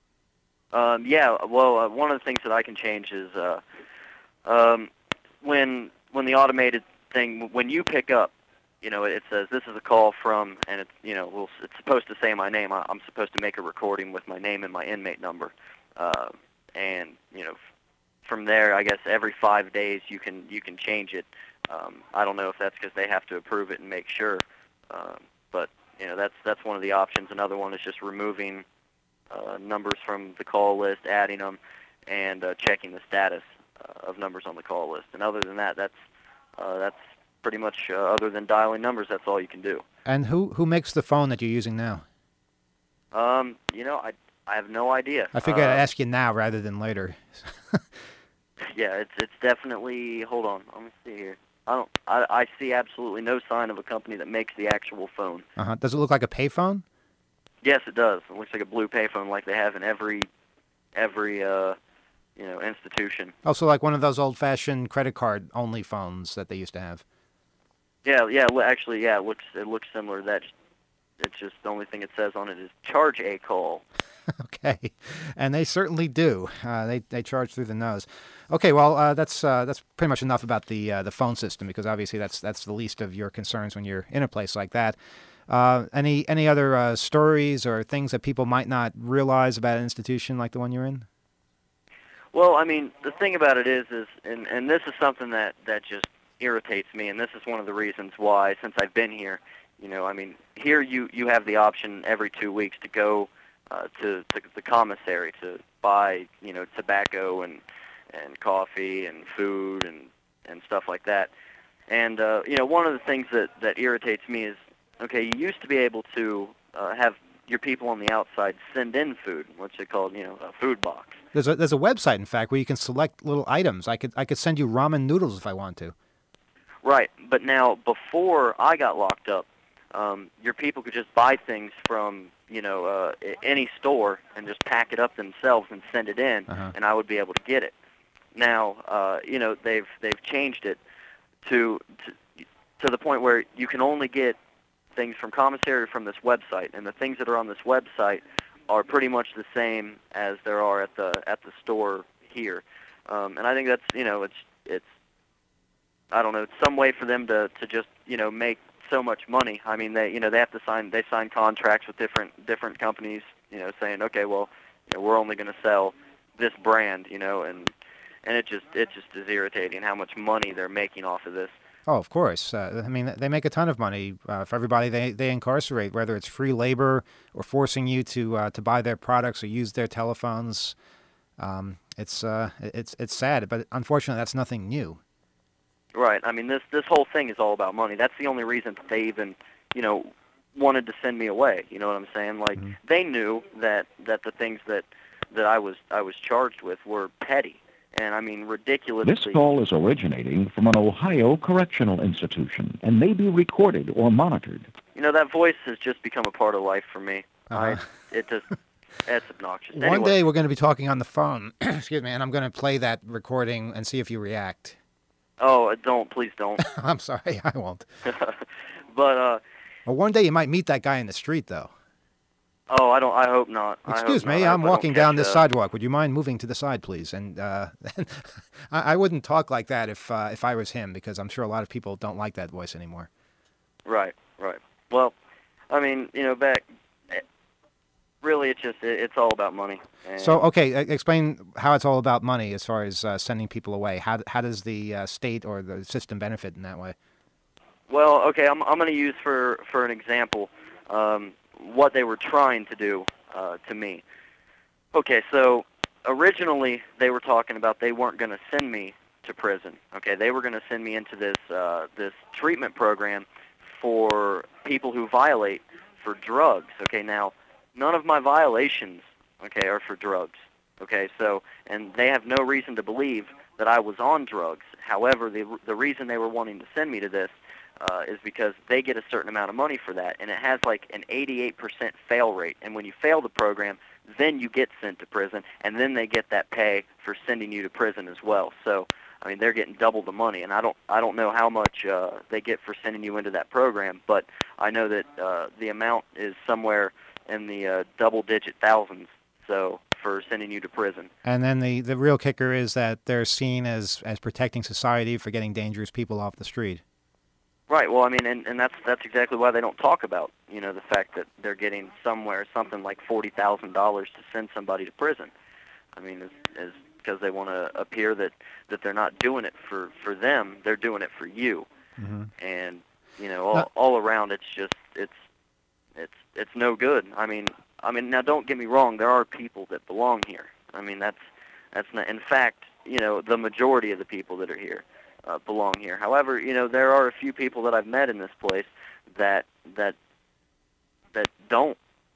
Um, yeah, well, uh, one of the things that I can change is uh, um, when when the automated thing, when you pick up, you know, it says this is a call from, and it's, you know, well, it's supposed to say my name. I, I'm supposed to make a recording with my name and my inmate number, uh, and you know, f- from there, I guess every five days you can you can change it. Um, I don't know if that's because they have to approve it and make sure, um, but you know, that's that's one of the options. Another one is just removing uh, numbers from the call list, adding them, and uh, checking the status uh, of numbers on the call list. And other than that, that's uh, that's pretty much, uh, other than dialing numbers, that's all you can do. And who who makes the phone that you're using now? Um, you know, I I have no idea. I figured uh, I'd ask you now rather than later. Yeah, it's it's definitely. Hold on, let me see here. I don't. I, I see absolutely no sign of a company that makes the actual phone. Uh-huh. Does it look like a payphone? Yes, it does. It looks like a blue payphone, like they have in every every uh, you know, institution. Also, like one of those old-fashioned credit card only phones that they used to have. Yeah, yeah. li- Actually, yeah. It looks it looks similar to that. It's just the only thing it says on it is charge a call. Okay, and they certainly do. Uh, they they charge through the nose. Okay, well uh, that's uh, that's pretty much enough about the uh, the phone system, because obviously that's that's the least of your concerns when you're in a place like that. Uh, any any other uh, stories or things that people might not realize about an institution like the one you're in? Well, I mean, the thing about it is, is and and this is something that that just irritates me, and this is one of the reasons why, since I've been here, you know, I mean, here you you have the option every two weeks to go uh, to to the commissary to buy, you know, tobacco and and coffee and food and and stuff like that. And uh, you know, one of the things that that irritates me is, okay, you used to be able to uh, have your people on the outside send in food, which they called, you know, a food box. There's a there's a website, in fact, where you can select little items. I could I could send you ramen noodles if I want to. Right, but now before I got locked up, um, your people could just buy things from, you know, uh, any store and just pack it up themselves and send it in, Uh-huh. and I would be able to get it. Now, uh, you know, they've they've changed it to, to to the point where you can only get things from commissary from this website, and the things that are on this website are pretty much the same as there are at the at the store here. Um, and I think that's, you know, it's it's I don't know, it's some way for them to, to just, you know, make so much money. I mean, they you know they have to sign they sign contracts with different different companies, you know, saying, okay, well, you know, we're only going to sell this brand, you know, and and it just it just is irritating how much money they're making off of this. Oh, of course. Uh, I mean, they make a ton of money uh, for everybody they, they incarcerate, whether it's free labor or forcing you to uh, to buy their products or use their telephones. Um, it's uh, it's it's sad, but unfortunately, that's nothing new. Right. I mean, this this whole thing is all about money. That's the only reason that they even, you know, wanted to send me away. You know what I'm saying? Like, Mm-hmm. they knew that that the things that that I was I was charged with were petty. And I mean, ridiculously. This call is originating from an Ohio correctional institution and may be recorded or monitored. You know, that voice has just become a part of life for me. Uh-huh. I, it just, it's obnoxious. One Anyway, day we're going to be talking on the phone, excuse me, and I'm going to play that recording and see if you react. oh, don't, please don't. I'm sorry, I won't. But, uh, Well, one day you might meet that guy in the street, though. oh, I don't, I hope not. I hope Excuse me, not. I I'm hope I don't walking down catch this a- sidewalk. Would you mind moving to the side, please? And uh, I, I wouldn't talk like that if uh, if I was him, because I'm sure a lot of people don't like that voice anymore. Right, right. Well, I mean, you know, back, really, it's just, it, it's all about money. And So, okay, e- explain how it's all about money as far as uh, sending people away. How how does the uh, state or the system benefit in that way? Well, okay, I'm I'm going to use for for an example um, what they were trying to do uh, to me. Okay, so originally they were talking about they weren't going to send me to prison. Okay, they were going to send me into this uh, this treatment program for people who violate for drugs. Okay, now none of my violations, okay, are for drugs. Okay, so and they have no reason to believe that I was on drugs. However, the the reason they were wanting to send me to this uh, is because they get a certain amount of money for that, and it has like an eighty-eight percent fail rate. And when you fail the program, then you get sent to prison, and then they get that pay for sending you to prison as well. So, I mean, they're getting double the money, and I don't I don't know how much uh, they get for sending you into that program, but I know that uh, the amount is somewhere in the uh, double-digit thousands. So for sending you to prison. And then the, the real kicker is that they're seen as, as protecting society for getting dangerous people off the street. Right. Well, I mean, and, and that's that's exactly why they don't talk about, you know, the fact that they're getting somewhere something like forty thousand dollars to send somebody to prison. I mean, is is because they want to appear that, that they're not doing it for, for them, they're doing it for you. Mm-hmm. And you know, all, no. all around, it's just it's it's it's no good. I mean, I mean, now don't get me wrong, there are people that belong here. I mean, that's that's not, in fact, you know, the majority of the people that are here. Uh, belong here. However, you know, there are a few people that I've met in this place that that that don't,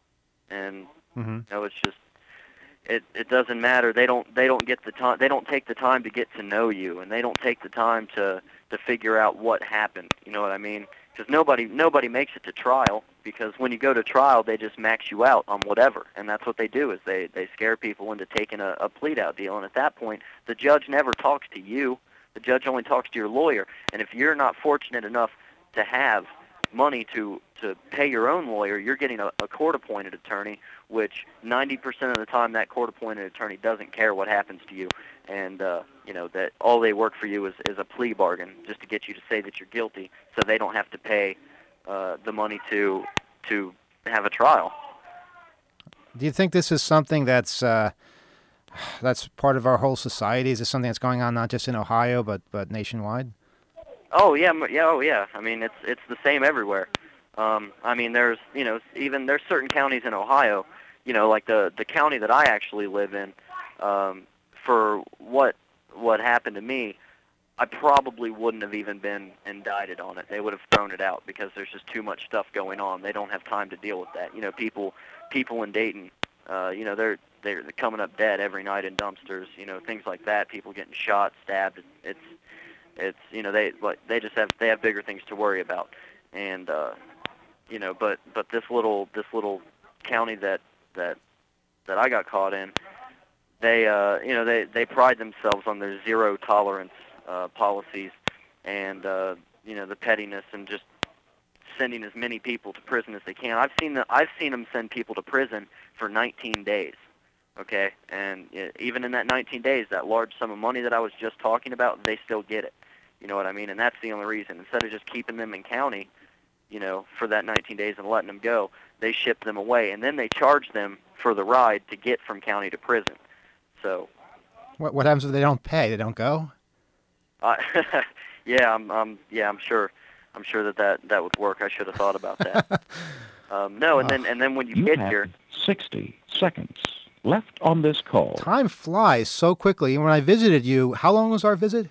and mm-hmm. you know, it's just it it doesn't matter. They don't they don't get the time. They don't take the time to get to know you, and they don't take the time to to figure out what happened. You know what I mean? Because nobody nobody makes it to trial. Because when you go to trial, they just max you out on whatever, and that's what they do is they they scare people into taking a, a plead out deal, and at that point, the judge never talks to you. The judge only talks to your lawyer, and if you're not fortunate enough to have money to, to pay your own lawyer, you're getting a, a court-appointed attorney, which ninety percent of the time that court-appointed attorney doesn't care what happens to you, and uh, you know that all they work for you is, is a plea bargain, just to get you to say that you're guilty, so they don't have to pay uh, the money to to have a trial. Do you think this is something that's uh... that's part of our whole society? Is this something that's going on not just in Ohio but but nationwide? Oh yeah, yeah, oh yeah. I mean, it's it's the same everywhere. Um, I mean, there's you know even there's certain counties in Ohio, you know, like the the county that I actually live in. Um, for what what happened to me, I probably wouldn't have even been indicted on it. They would have thrown it out because there's just too much stuff going on. They don't have time to deal with that. You know, people people in Dayton, uh, you know, they're they're coming up dead every night in dumpsters, you know, things like that. People getting shot, stabbed. It's, it's, you know, they, they just have, they have bigger things to worry about. And, uh, you know, but, but this little, this little county that, that, that I got caught in, they, uh, you know, they, they pride themselves on their zero tolerance, uh, policies and, uh, you know, the pettiness and just sending as many people to prison as they can. I've seen the, I've seen them send people to prison for nineteen days. Okay, and even in that nineteen days, that large sum of money that I was just talking about, they still get it. You know what I mean? And that's the only reason. Instead of just keeping them in county, you know, for that nineteen days and letting them go, they ship them away, and then they charge them for the ride to get from county to prison. So, what what happens if they don't pay? They don't go? Uh, yeah, I'm, I'm, yeah, I'm sure, I'm sure that, that that would work. I should have thought about that. um, no, and then and then when you, you get have here, sixty seconds left on this call. Time flies so quickly. And when I visited you, how long was our visit?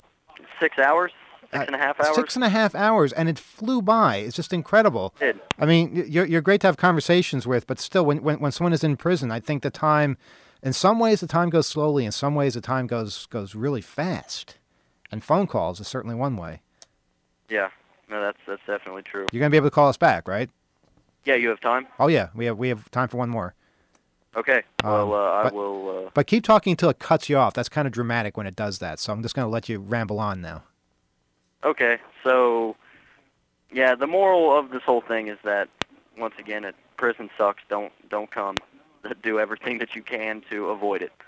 Six hours, six uh, and a half hours. Six and a half hours, and it flew by. It's just incredible. It did. I mean, you're you're great to have conversations with, but still, when when when someone is in prison, I think the time, in some ways, the time goes slowly. In some ways, the time goes goes really fast. And phone calls is certainly one way. Yeah, no, that's that's definitely true. You're gonna be able to call us back, right? Yeah, you have time? Oh yeah, we have we have time for one more. Okay. Well, uh, I but, will. Uh... But keep talking until it cuts you off. That's kind of dramatic when it does that. So I'm just going to let you ramble on now. Okay. So, yeah, the moral of this whole thing is that, once again, it, prison sucks. Don't don't come. Do everything that you can to avoid it.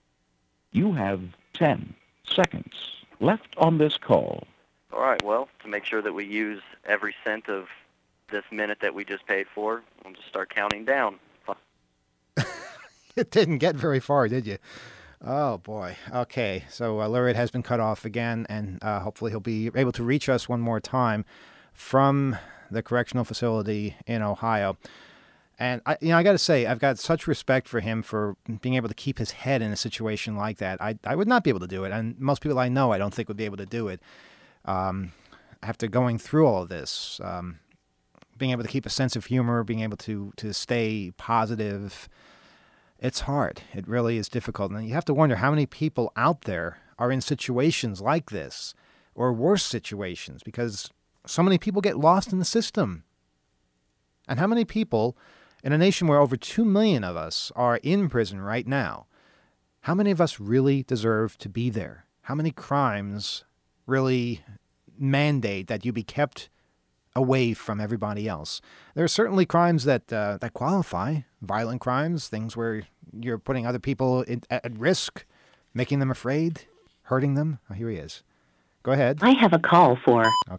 You have ten seconds left on this call. All right. Well, to make sure that we use every cent of this minute that we just paid for, we'll just start counting down. It didn't get very far, did you? Oh, boy. Okay, so uh, Lurid has been cut off again, and uh, hopefully he'll be able to reach us one more time from the correctional facility in Ohio. And, I, you know, I got to say, I've got such respect for him for being able to keep his head in a situation like that. I, I would not be able to do it, and most people I know I don't think would be able to do it. Um, after going through all of this, um, being able to keep a sense of humor, being able to, to stay positive, it's hard. It really is difficult. And you have to wonder how many people out there are in situations like this or worse situations because so many people get lost in the system. And how many people in a nation where over two million of us are in prison right now, how many of us really deserve to be there? How many crimes really mandate that you be kept away from everybody else? There are certainly crimes that uh, that qualify, violent crimes, things where you're putting other people in, at, at risk, making them afraid, hurting them. Oh, here he is. Go ahead. I have a call for... Okay.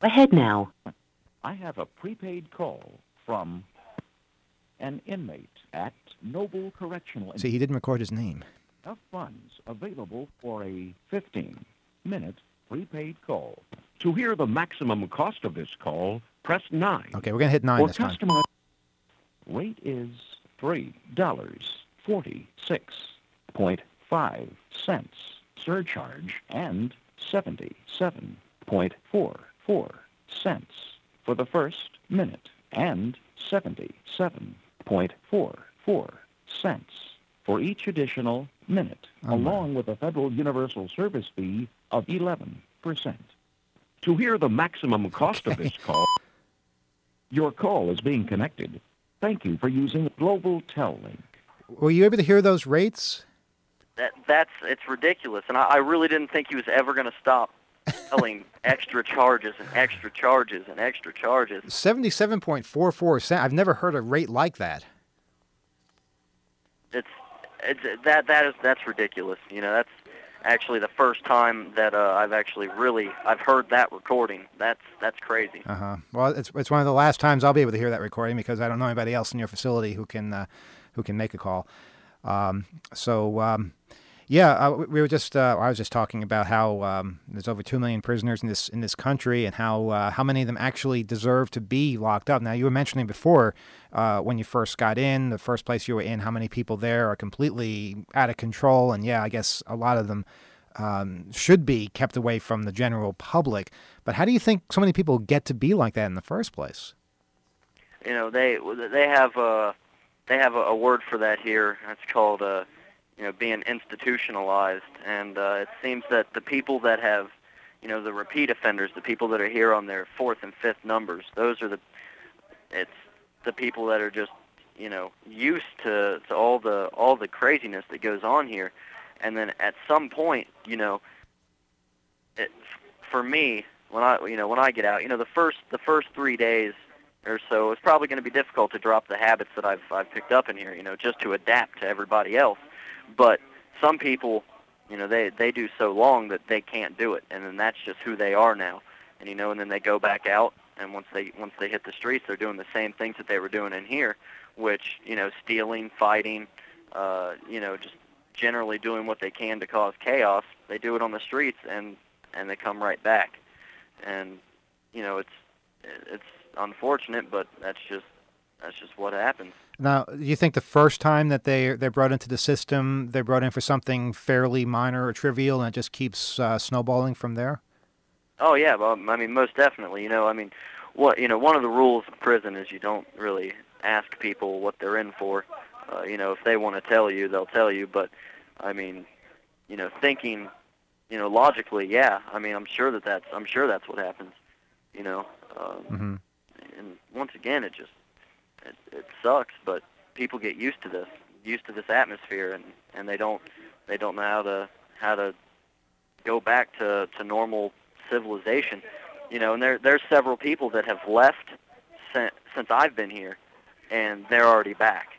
Ahead now. I have a prepaid call from an inmate at Noble Correctional See, he didn't record his name. Enough funds available for a fifteen-minute prepaid call. To hear the maximum cost of this call, press nine. Okay, we're going to hit nine For this time. customer rate is three dollars forty-six point five cents. Surcharge and seventy-seven point four four cents for the first minute and seventy-seven point four four cents for each additional minute, Oh, my. along with a federal universal service fee of eleven percent. To hear the maximum cost of this call, your call is being connected. Thank you for using Global Tellink. Were you able to hear those rates? That that's it's ridiculous, and I, I really didn't think he was ever going to stop telling extra charges and extra charges and extra charges. seventy-seven point four four cents. I've never heard a rate like that. It's it's that that is that's ridiculous. You know, that's actually the first time that uh, I've actually really I've heard that recording. That's that's crazy. Uh-huh. Well, it's it's one of the last times I'll be able to hear that recording because I don't know anybody else in your facility who can uh, who can make a call. Um, so um, yeah, uh, we were just uh, I was just talking about how um, there's over two million prisoners in this in this country and how uh, how many of them actually deserve to be locked up. Now, you were mentioning before uh, when you first got in, the first place you were in, how many people there are completely out of control, and yeah, I guess a lot of them um, should be kept away from the general public. But how do you think so many people get to be like that in the first place? You know, they they have a they have a, a word for that here. It's called uh, you know being institutionalized, and uh, it seems that the people that have you know the repeat offenders, the people that are here on their fourth and fifth numbers, those are the it's the people that are just you know used to, to all the all the craziness that goes on here, and then at some point, you know, it, for me when I you know when I get out, you know the first the first three days or so, it's probably going to be difficult to drop the habits that I've I've picked up in here, you know, just to adapt to everybody else. But some people, you know, they they do so long that they can't do it, and then that's just who they are now. And you know, and then they go back out, and once they once they hit the streets, they're doing the same things that they were doing in here, which you know, stealing, fighting, uh, you know, just generally doing what they can to cause chaos. They do it on the streets, and and they come right back. And you know, it's it's unfortunate, but that's just that's just what happens. Now, do you think the first time that they they're brought into the system, they're brought in for something fairly minor or trivial, and it just keeps uh, snowballing from there? Oh yeah, well, I mean, most definitely. You know, I mean, what you know, one of the rules of prison is you don't really ask people what they're in for. Uh, you know, if they want to tell you, they'll tell you. But I mean, you know, thinking, you know, logically, yeah. I mean, I'm sure that that's I'm sure that's what happens. You know. Um, mm-hmm. And once again, it just it, it sucks, but people get used to this, used to this atmosphere, and, and they don't they don't know how to how to go back to, to normal civilization, you know. And there there's several people that have left since, since I've been here, and they're already back.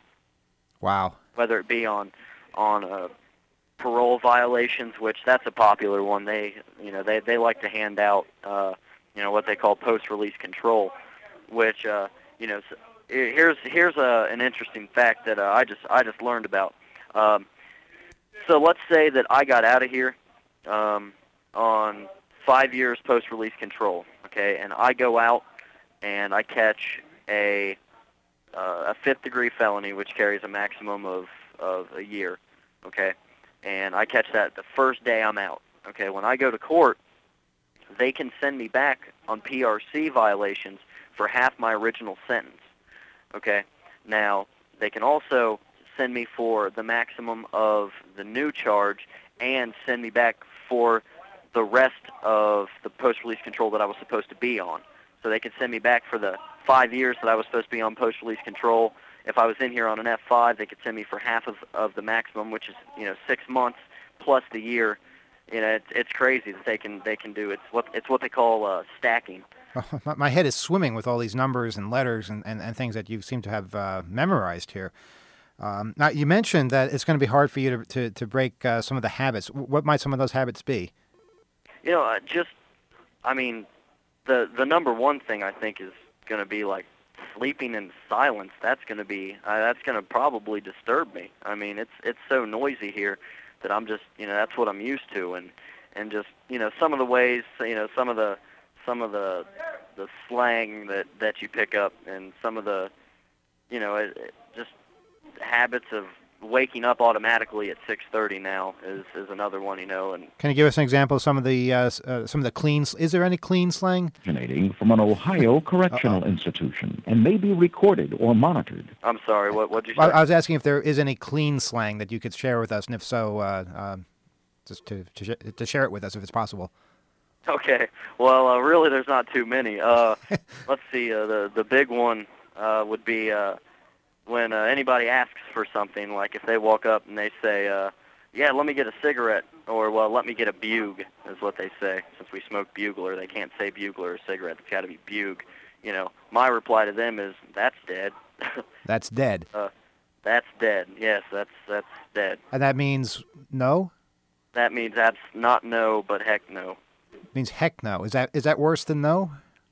Wow. Whether it be on on uh, parole violations, which that's a popular one. They you know they they like to hand out uh, you know what they call post-release control. Which uh, you know, here's here's a, an interesting fact that uh, I just I just learned about. Um, so let's say that I got out of here um, on five years post-release control, okay, and I go out and I catch a uh, a fifth degree felony, which carries a maximum of of a year, okay, and I catch that the first day I'm out, okay. When I go to court, they can send me back on P R C violations for half my original sentence, okay? Now, they can also send me for the maximum of the new charge and send me back for the rest of the post-release control that I was supposed to be on. So they can send me back for the five years that I was supposed to be on post-release control. If I was in here on an F five, they could send me for half of, of the maximum, which is, you know, six months plus the year. You know, it's, it's crazy that they can they can do. It's what it's what they call uh, stacking. My head is swimming with all these numbers and letters and, and, and things that you seem to have uh, memorized here. Um, now, you mentioned that it's going to be hard for you to to, to break uh, some of the habits. What might some of those habits be? You know, uh, just, I mean, the the number one thing I think is going to be like sleeping in silence. That's going to be uh, that's going to probably disturb me. I mean, it's it's so noisy here that I'm just, you know, that's what I'm used to, and and just, you know, some of the ways, you know, some of the some of the the slang that that you pick up, and some of the, you know, it, it just habits of waking up automatically at six thirty now is, is another one, you know. And can you give us an example of some of the uh, uh, some of the clean? Is there any clean slang? Originating from an Ohio correctional Uh-oh. institution and may be recorded or monitored. I'm sorry, what what did you say? I, I was asking if there is any clean slang that you could share with us, and if so, uh, uh, just to, to to share it with us if it's possible. Okay. Well, uh, really, there's not too many. Uh, let's see. Uh, the the big one uh, would be. Uh, When uh, anybody asks for something, like if they walk up and they say, uh, yeah, let me get a cigarette, or, well, let me get a bug, is what they say. Since we smoke bugler, they can't say bugler or cigarette. It's got to be bug. You know, my reply to them is, that's dead. That's dead. Uh, that's dead. Yes, that's that's dead. And that means no? That means abs- not no, but heck no. It means heck no. Is that is that worse than no?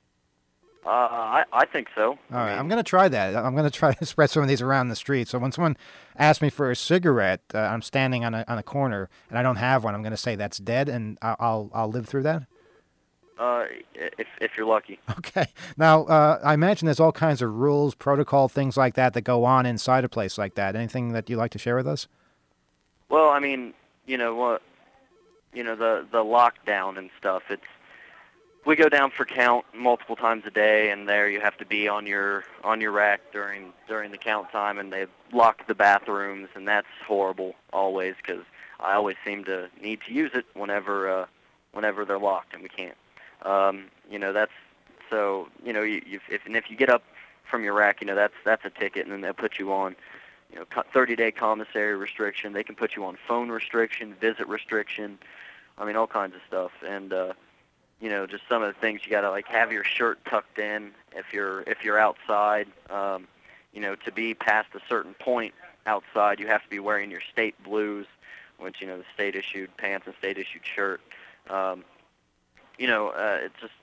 Uh, I, I think so. All right, I mean, I'm going to try that. I'm going to try to spread some of these around the street. So when someone asks me for a cigarette, uh, I'm standing on a on a corner and I don't have one. I'm going to say that's dead, and I'll I'll, I'll live through that. Uh, if if you're lucky. Okay. Now, uh, I imagine there's all kinds of rules, protocol, things like that that go on inside a place like that. Anything that you'd like to share with us? Well, I mean, you know what, you know the the lockdown and stuff. It's we go down for count multiple times a day, and there you have to be on your on your rack during during the count time, and they've locked the bathrooms, and that's horrible always because I always seem to need to use it whenever uh, whenever they're locked and we can't. Um, you know that's so you know you, you if and if you get up from your rack, you know that's that's a ticket, and then they'll put you on you know thirty-day commissary restriction. They can put you on phone restriction, visit restriction. I mean all kinds of stuff, and uh, you know, just some of the things you gotta like have your shirt tucked in if you're if you're outside. Um, you know, to be past a certain point outside, you have to be wearing your state blues, which you know the state issued pants and state issued shirt. Um, you know, uh, it's just,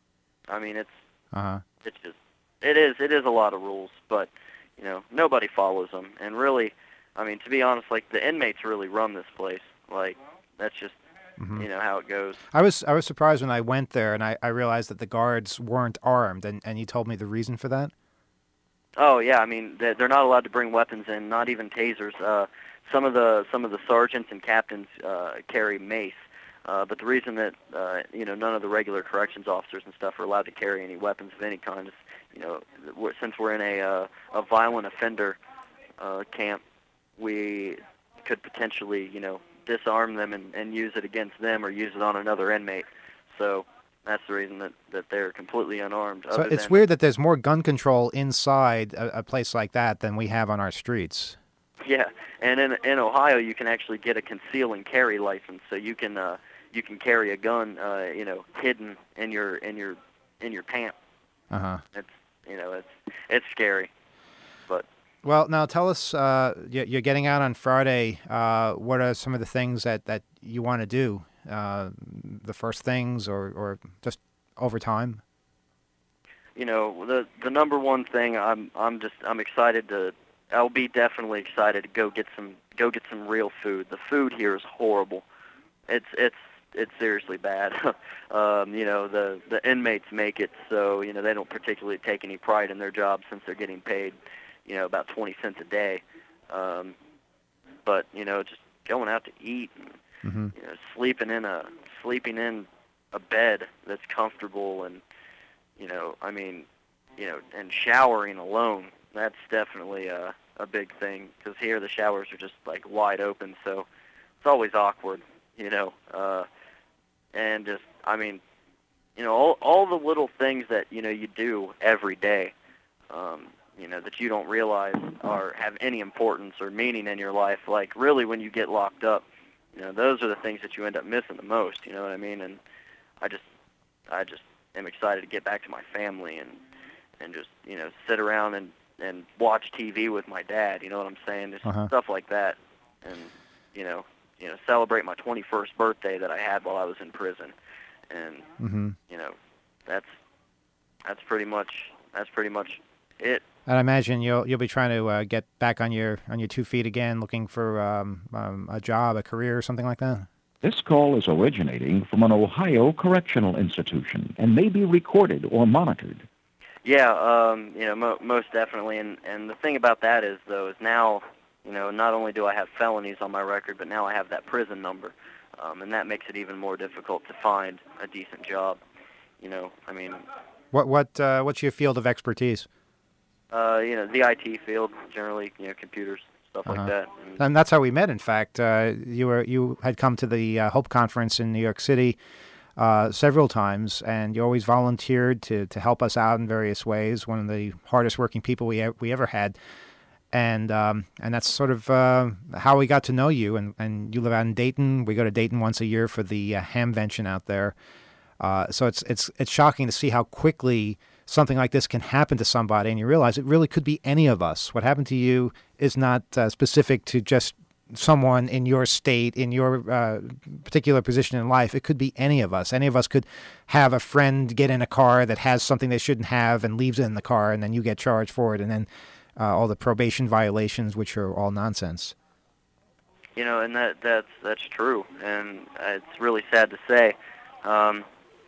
I mean, it's uh-huh. it's just it is it is a lot of rules, but you know nobody follows them. And really, I mean, to be honest, like the inmates really run this place. Like that's just. Mm-hmm. You know how it goes. I was I was surprised when I went there and I, I realized that the guards weren't armed, and, and you told me the reason for that? Oh yeah, I mean they're not allowed to bring weapons in, not even tasers. Uh, some of the some of the sergeants and captains uh, carry mace, uh, but the reason that uh, you know none of the regular corrections officers and stuff are allowed to carry any weapons of any kind is you know we're, since we're in a uh, a violent offender uh, camp, we could potentially you know. disarm them and, and use it against them or use it on another inmate. So that's the reason that, that they're completely unarmed. So it's than, weird that there's more gun control inside a, a place like that than we have on our streets. Yeah, and in in Ohio you can actually get a conceal and carry license, so you can uh, you can carry a gun uh, you know hidden in your in your in your pants. Uh huh. It's you know it's it's scary, but. Well, now tell us, uh, you're getting out on Friday. Uh, what are some of the things that, that you want to do? Uh, the first things or, or just over time? You know, the the number one thing I'm I'm just I'm excited to I'll be definitely excited to go get some go get some real food. The food here is horrible. It's it's it's seriously bad. um, you know, the the inmates make it so, you know, they don't particularly take any pride in their job since they're getting paid you know, about twenty cents a day. Um, but, you know, just going out to eat and, mm-hmm. you know, sleeping in a, sleeping in a bed that's comfortable and, you know, I mean, you know, and showering alone, that's definitely a, a big thing because here the showers are just like wide open. So it's always awkward, you know, uh, and just, I mean, you know, all, all the little things that, you know, you do every day, um, you know, that you don't realize or have any importance or meaning in your life. Like, really, when you get locked up, you know, those are the things that you end up missing the most, you know what I mean? And I just, I just am excited to get back to my family and, and just, you know, sit around and, and watch T V with my dad, you know what I'm saying? Just uh-huh. stuff like that. And, you know, you know, celebrate my twenty-first birthday that I had while I was in prison. And, mm-hmm. you know, that's that's pretty much that's pretty much it. And I imagine you'll you'll be trying to uh, get back on your on your two feet again, looking for um, um, a job, a career, or something like that. This call is originating from an Ohio correctional institution and may be recorded or monitored. Yeah, um, you know, mo- most definitely. And and the thing about that is, though, is now, you know, not only do I have felonies on my record, but now I have that prison number, um, and that makes it even more difficult to find a decent job. You know, I mean, What what uh, what's your field of expertise? uh, you know, the I T field, generally, you know, computers, stuff Uh-huh. like that. And, And that's how we met. In fact, uh, you were you had come to the uh, Hope Conference in New York City uh, several times, and you always volunteered to to help us out in various ways. One of the hardest working people we e- we ever had, and um, and that's sort of uh, how we got to know you. And, and you live out in Dayton. We go to Dayton once a year for the uh, Hamvention out there. Uh, so it's it's it's shocking to see how quickly something like this can happen to somebody, and you realize it really could be any of us. What happened to you is not uh, specific to just someone in your state, in your uh, particular position in life. It could be any of us. Any of us could have a friend get in a car that has something they shouldn't have and leaves it in the car, and then you get charged for it, and then uh, all the probation violations, which are all nonsense. you know, and that that's that's true, and it's really sad to say. Um,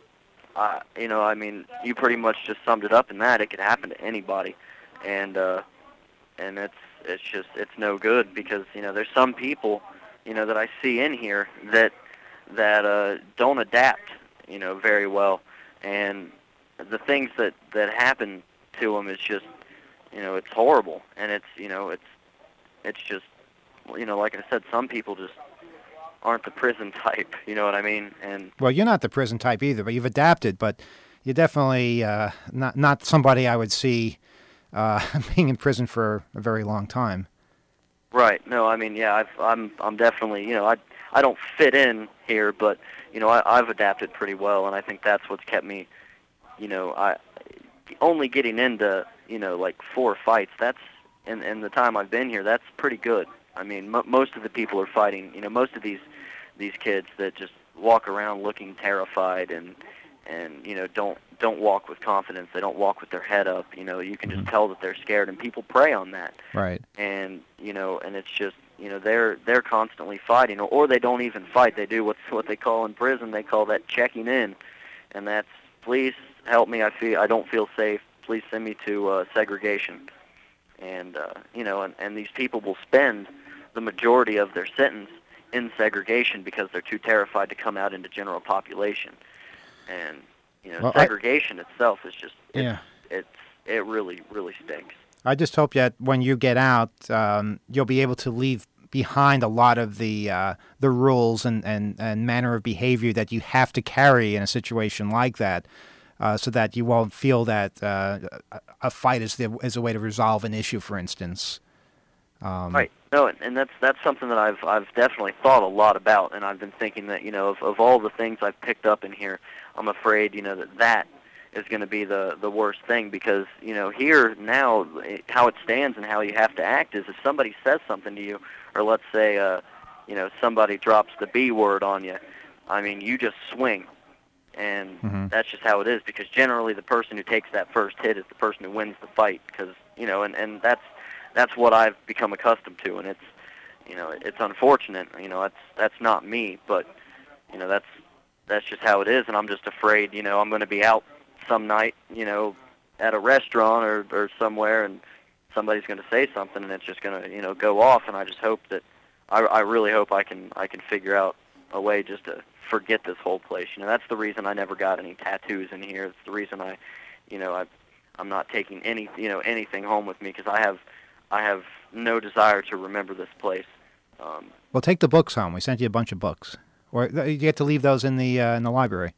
I, you know, I mean, you pretty much just summed it up in that it could happen to anybody, and uh, and it's it's just it's no good because you know there's some people, you know, that I see in here that that uh, don't adapt, you know, very well, and the things that that happen to them is just, you know, it's horrible, and it's you know it's it's just, you know, like I said, some people just aren't the prison type, you know what I mean? And well, you're not the prison type either, but you've adapted. But you're definitely uh, not not somebody I would see uh, being in prison for a very long time. Right. No, I mean, yeah, I've, I'm I'm definitely, you know, I I don't fit in here, but you know, I, I've adapted pretty well, and I think that's what's kept me, you know, I only getting into, you know, like four fights. That's in in the time I've been here. That's pretty good. I mean, m- most of the people are fighting. You know, most of these these kids that just walk around looking terrified and and you know don't don't walk with confidence. They don't walk with their head up. You know, you can just tell that they're scared, and people prey on that. Right. And you know, and it's just you know they're they're constantly fighting, or, or they don't even fight. They do what's what they call in prison. They call that checking in, and that's please help me. I feel I don't feel safe. Please send me to uh, segregation. And uh, you know, and, and these people will spend the majority of their sentence in segregation because they're too terrified to come out into general population. And you know, well, segregation I, itself is just it's, yeah. it's it really really stinks. I just hope that when you get out, um, you'll be able to leave behind a lot of the uh, the rules and, and, and manner of behavior that you have to carry in a situation like that, uh, so that you won't feel that uh, a fight is the is a way to resolve an issue, for instance. Um, right. No, and that's that's something that I've I've definitely thought a lot about, and I've been thinking that you know of, of all the things I've picked up in here, I'm afraid you know that that is going to be the the worst thing because you know here now how it stands and how you have to act is if somebody says something to you, or let's say uh, you know somebody drops the B word on you, I mean you just swing, and mm-hmm. that's just how it is because generally the person who takes that first hit is the person who wins the fight because you know and and that's. That's what I've become accustomed to, and it's, you know, it's unfortunate. You know, that's that's not me, but you know, that's that's just how it is, and I'm just afraid. You know, I'm going to be out some night, you know, at a restaurant or or somewhere, and somebody's going to say something, and it's just going to, you know, go off. And I just hope that, I I really hope I can I can figure out a way just to forget this whole place. You know, that's the reason I never got any tattoos in here. It's the reason I, you know, I I'm not taking any you know anything home with me because I have. I have no desire to remember this place. Um, well, take the books home. We sent you a bunch of books. Or you get to leave those in the uh, in the library.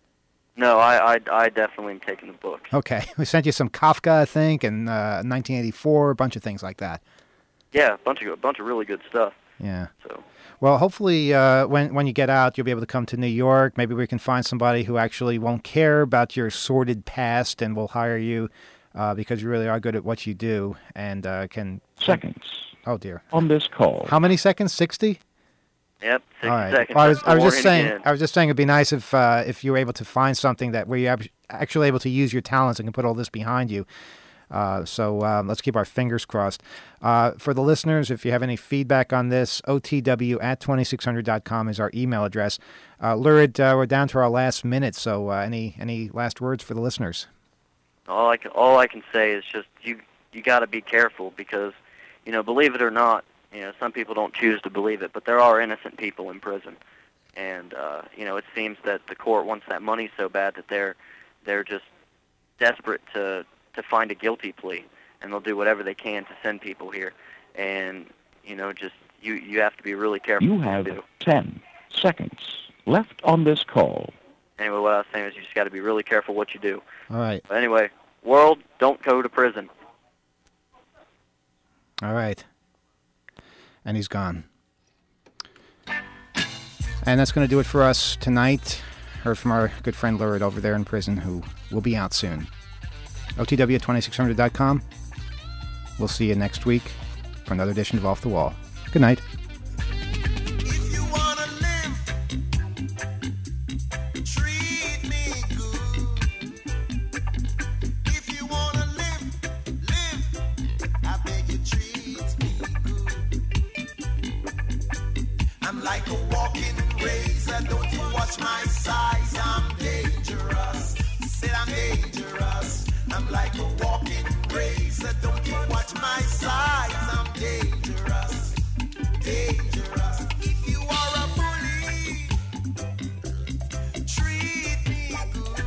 No, I, I, I definitely am taking the books. Okay. We sent you some Kafka, I think, and uh, nineteen eighty-four, a bunch of things like that. Yeah, a bunch of a bunch of really good stuff. Yeah. So. Well, hopefully uh, when, when you get out, you'll be able to come to New York. Maybe we can find somebody who actually won't care about your sordid past and will hire you. Uh, because you really are good at what you do and uh, can... Seconds. Oh, dear. On this call. How many seconds? sixty? Yep, sixty All right. seconds. Well, I was, That's I was the just warning saying. again. I was just saying it'd be nice if uh, if you were able to find something that where you're actually able to use your talents and can put all this behind you. Uh, so um, let's keep our fingers crossed. Uh, for the listeners, if you have any feedback on this, O T W at twenty-six hundred dot com is our email address. Uh, Lurid, uh, we're down to our last minute, so uh, any any last words for the listeners? All I can, all I can say is just you you got to be careful because, you know, believe it or not, you know, some people don't choose to believe it, but there are innocent people in prison, and uh, you know, it seems that the court wants that money so bad that they're they're just desperate to to find a guilty plea, and they'll do whatever they can to send people here, and you know, just you you have to be really careful. You what have do. ten seconds left on this call. Anyway, what I was saying is you just got to be really careful what you do. All right. But anyway, world, don't go to prison. All right. And he's gone. And that's going to do it for us tonight. Heard from our good friend Lurid over there in prison, who will be out soon. O T W at twenty-six hundred dot com. We'll see you next week for another edition of Off the Wall. Good night. If you wanna live, treat me good. If you wanna live, live, I beg you treat me good. I'm like a walking razor, don't you watch my size, I'm dangerous. Said I'm dangerous. I'm like a walking razor, don't you watch my size, I'm dangerous. Dangerous. If you are a bully, treat me good.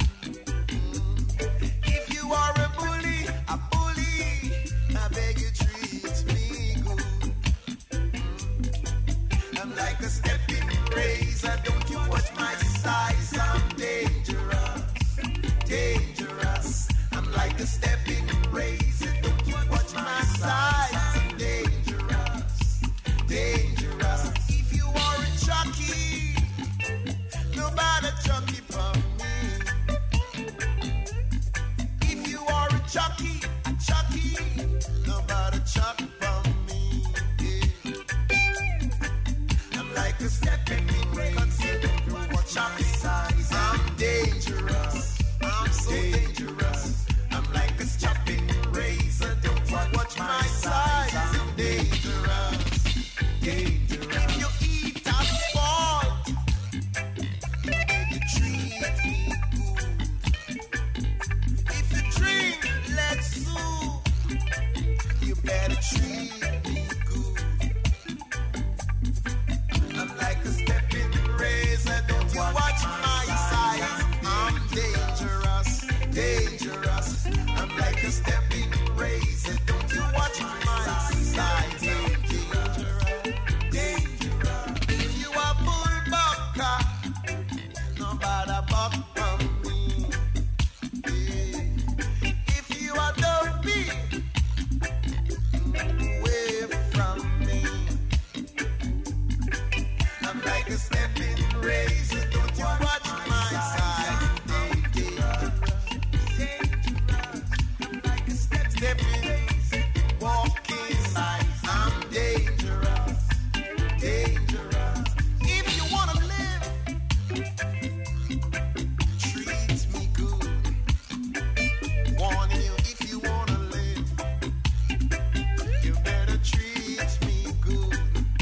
If you are a bully, a bully, I beg you treat me good. I'm like a stepping razor, don't you watch my size, I'm dangerous. Dangerous. I'm like a stepping razor, don't you watch my size, I'm dangerous. Dangerous. If you are a jockey, nobody jockey for me. If you are a jockey, a jockey, nobody jockey for me. Yeah. I'm like a stepping razor, don't you watch my size, I'm dangerous. I'm so dangerous. I'm like a chopping razor, don't you watch my size, I'm dangerous. Dangerous. If you eat asphalt, you treat me good. If you drink lead soup, you better treat me good. I'm like a stepping razor, don't you watch my size, I'm dangerous. Dangerous. I'm like a stepping razor, don't you watch my size, I'm dangerous. Dangerous. If you are bullbucker, nobody buck from me. Yeah. If you are dopey, away from me. I'm like a stepping razor, don't you watch my size, I'm dangerous. Stepping, walking, I'm dangerous, dangerous. If you wanna live, treat me good. Warning you, if you wanna live, you better treat me good.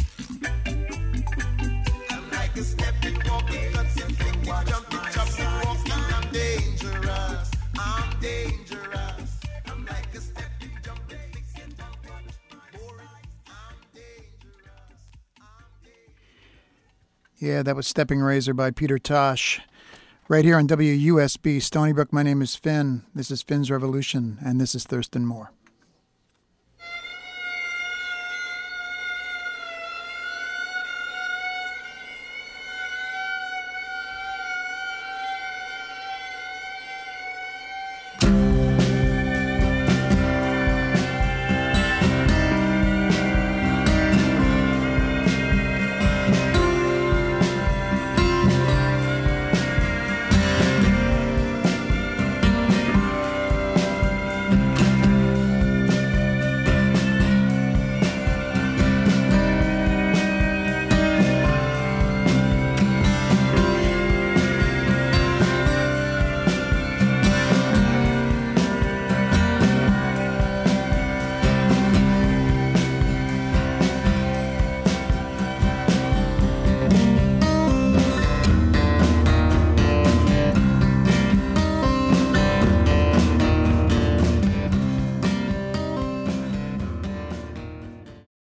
I'm like a stepping, walking, cutting, flicking, jumping, chopping, walking. I'm dangerous, I'm dangerous. I'm like a stepping, jumping, fixing, jumping, boring. I'm dangerous, I'm dangerous. Yeah, that was Stepping Razor by Peter Tosh. Right here on W U S B Stony Brook, my name is Finn. This is Finn's Revolution, and this is Thurston Moore.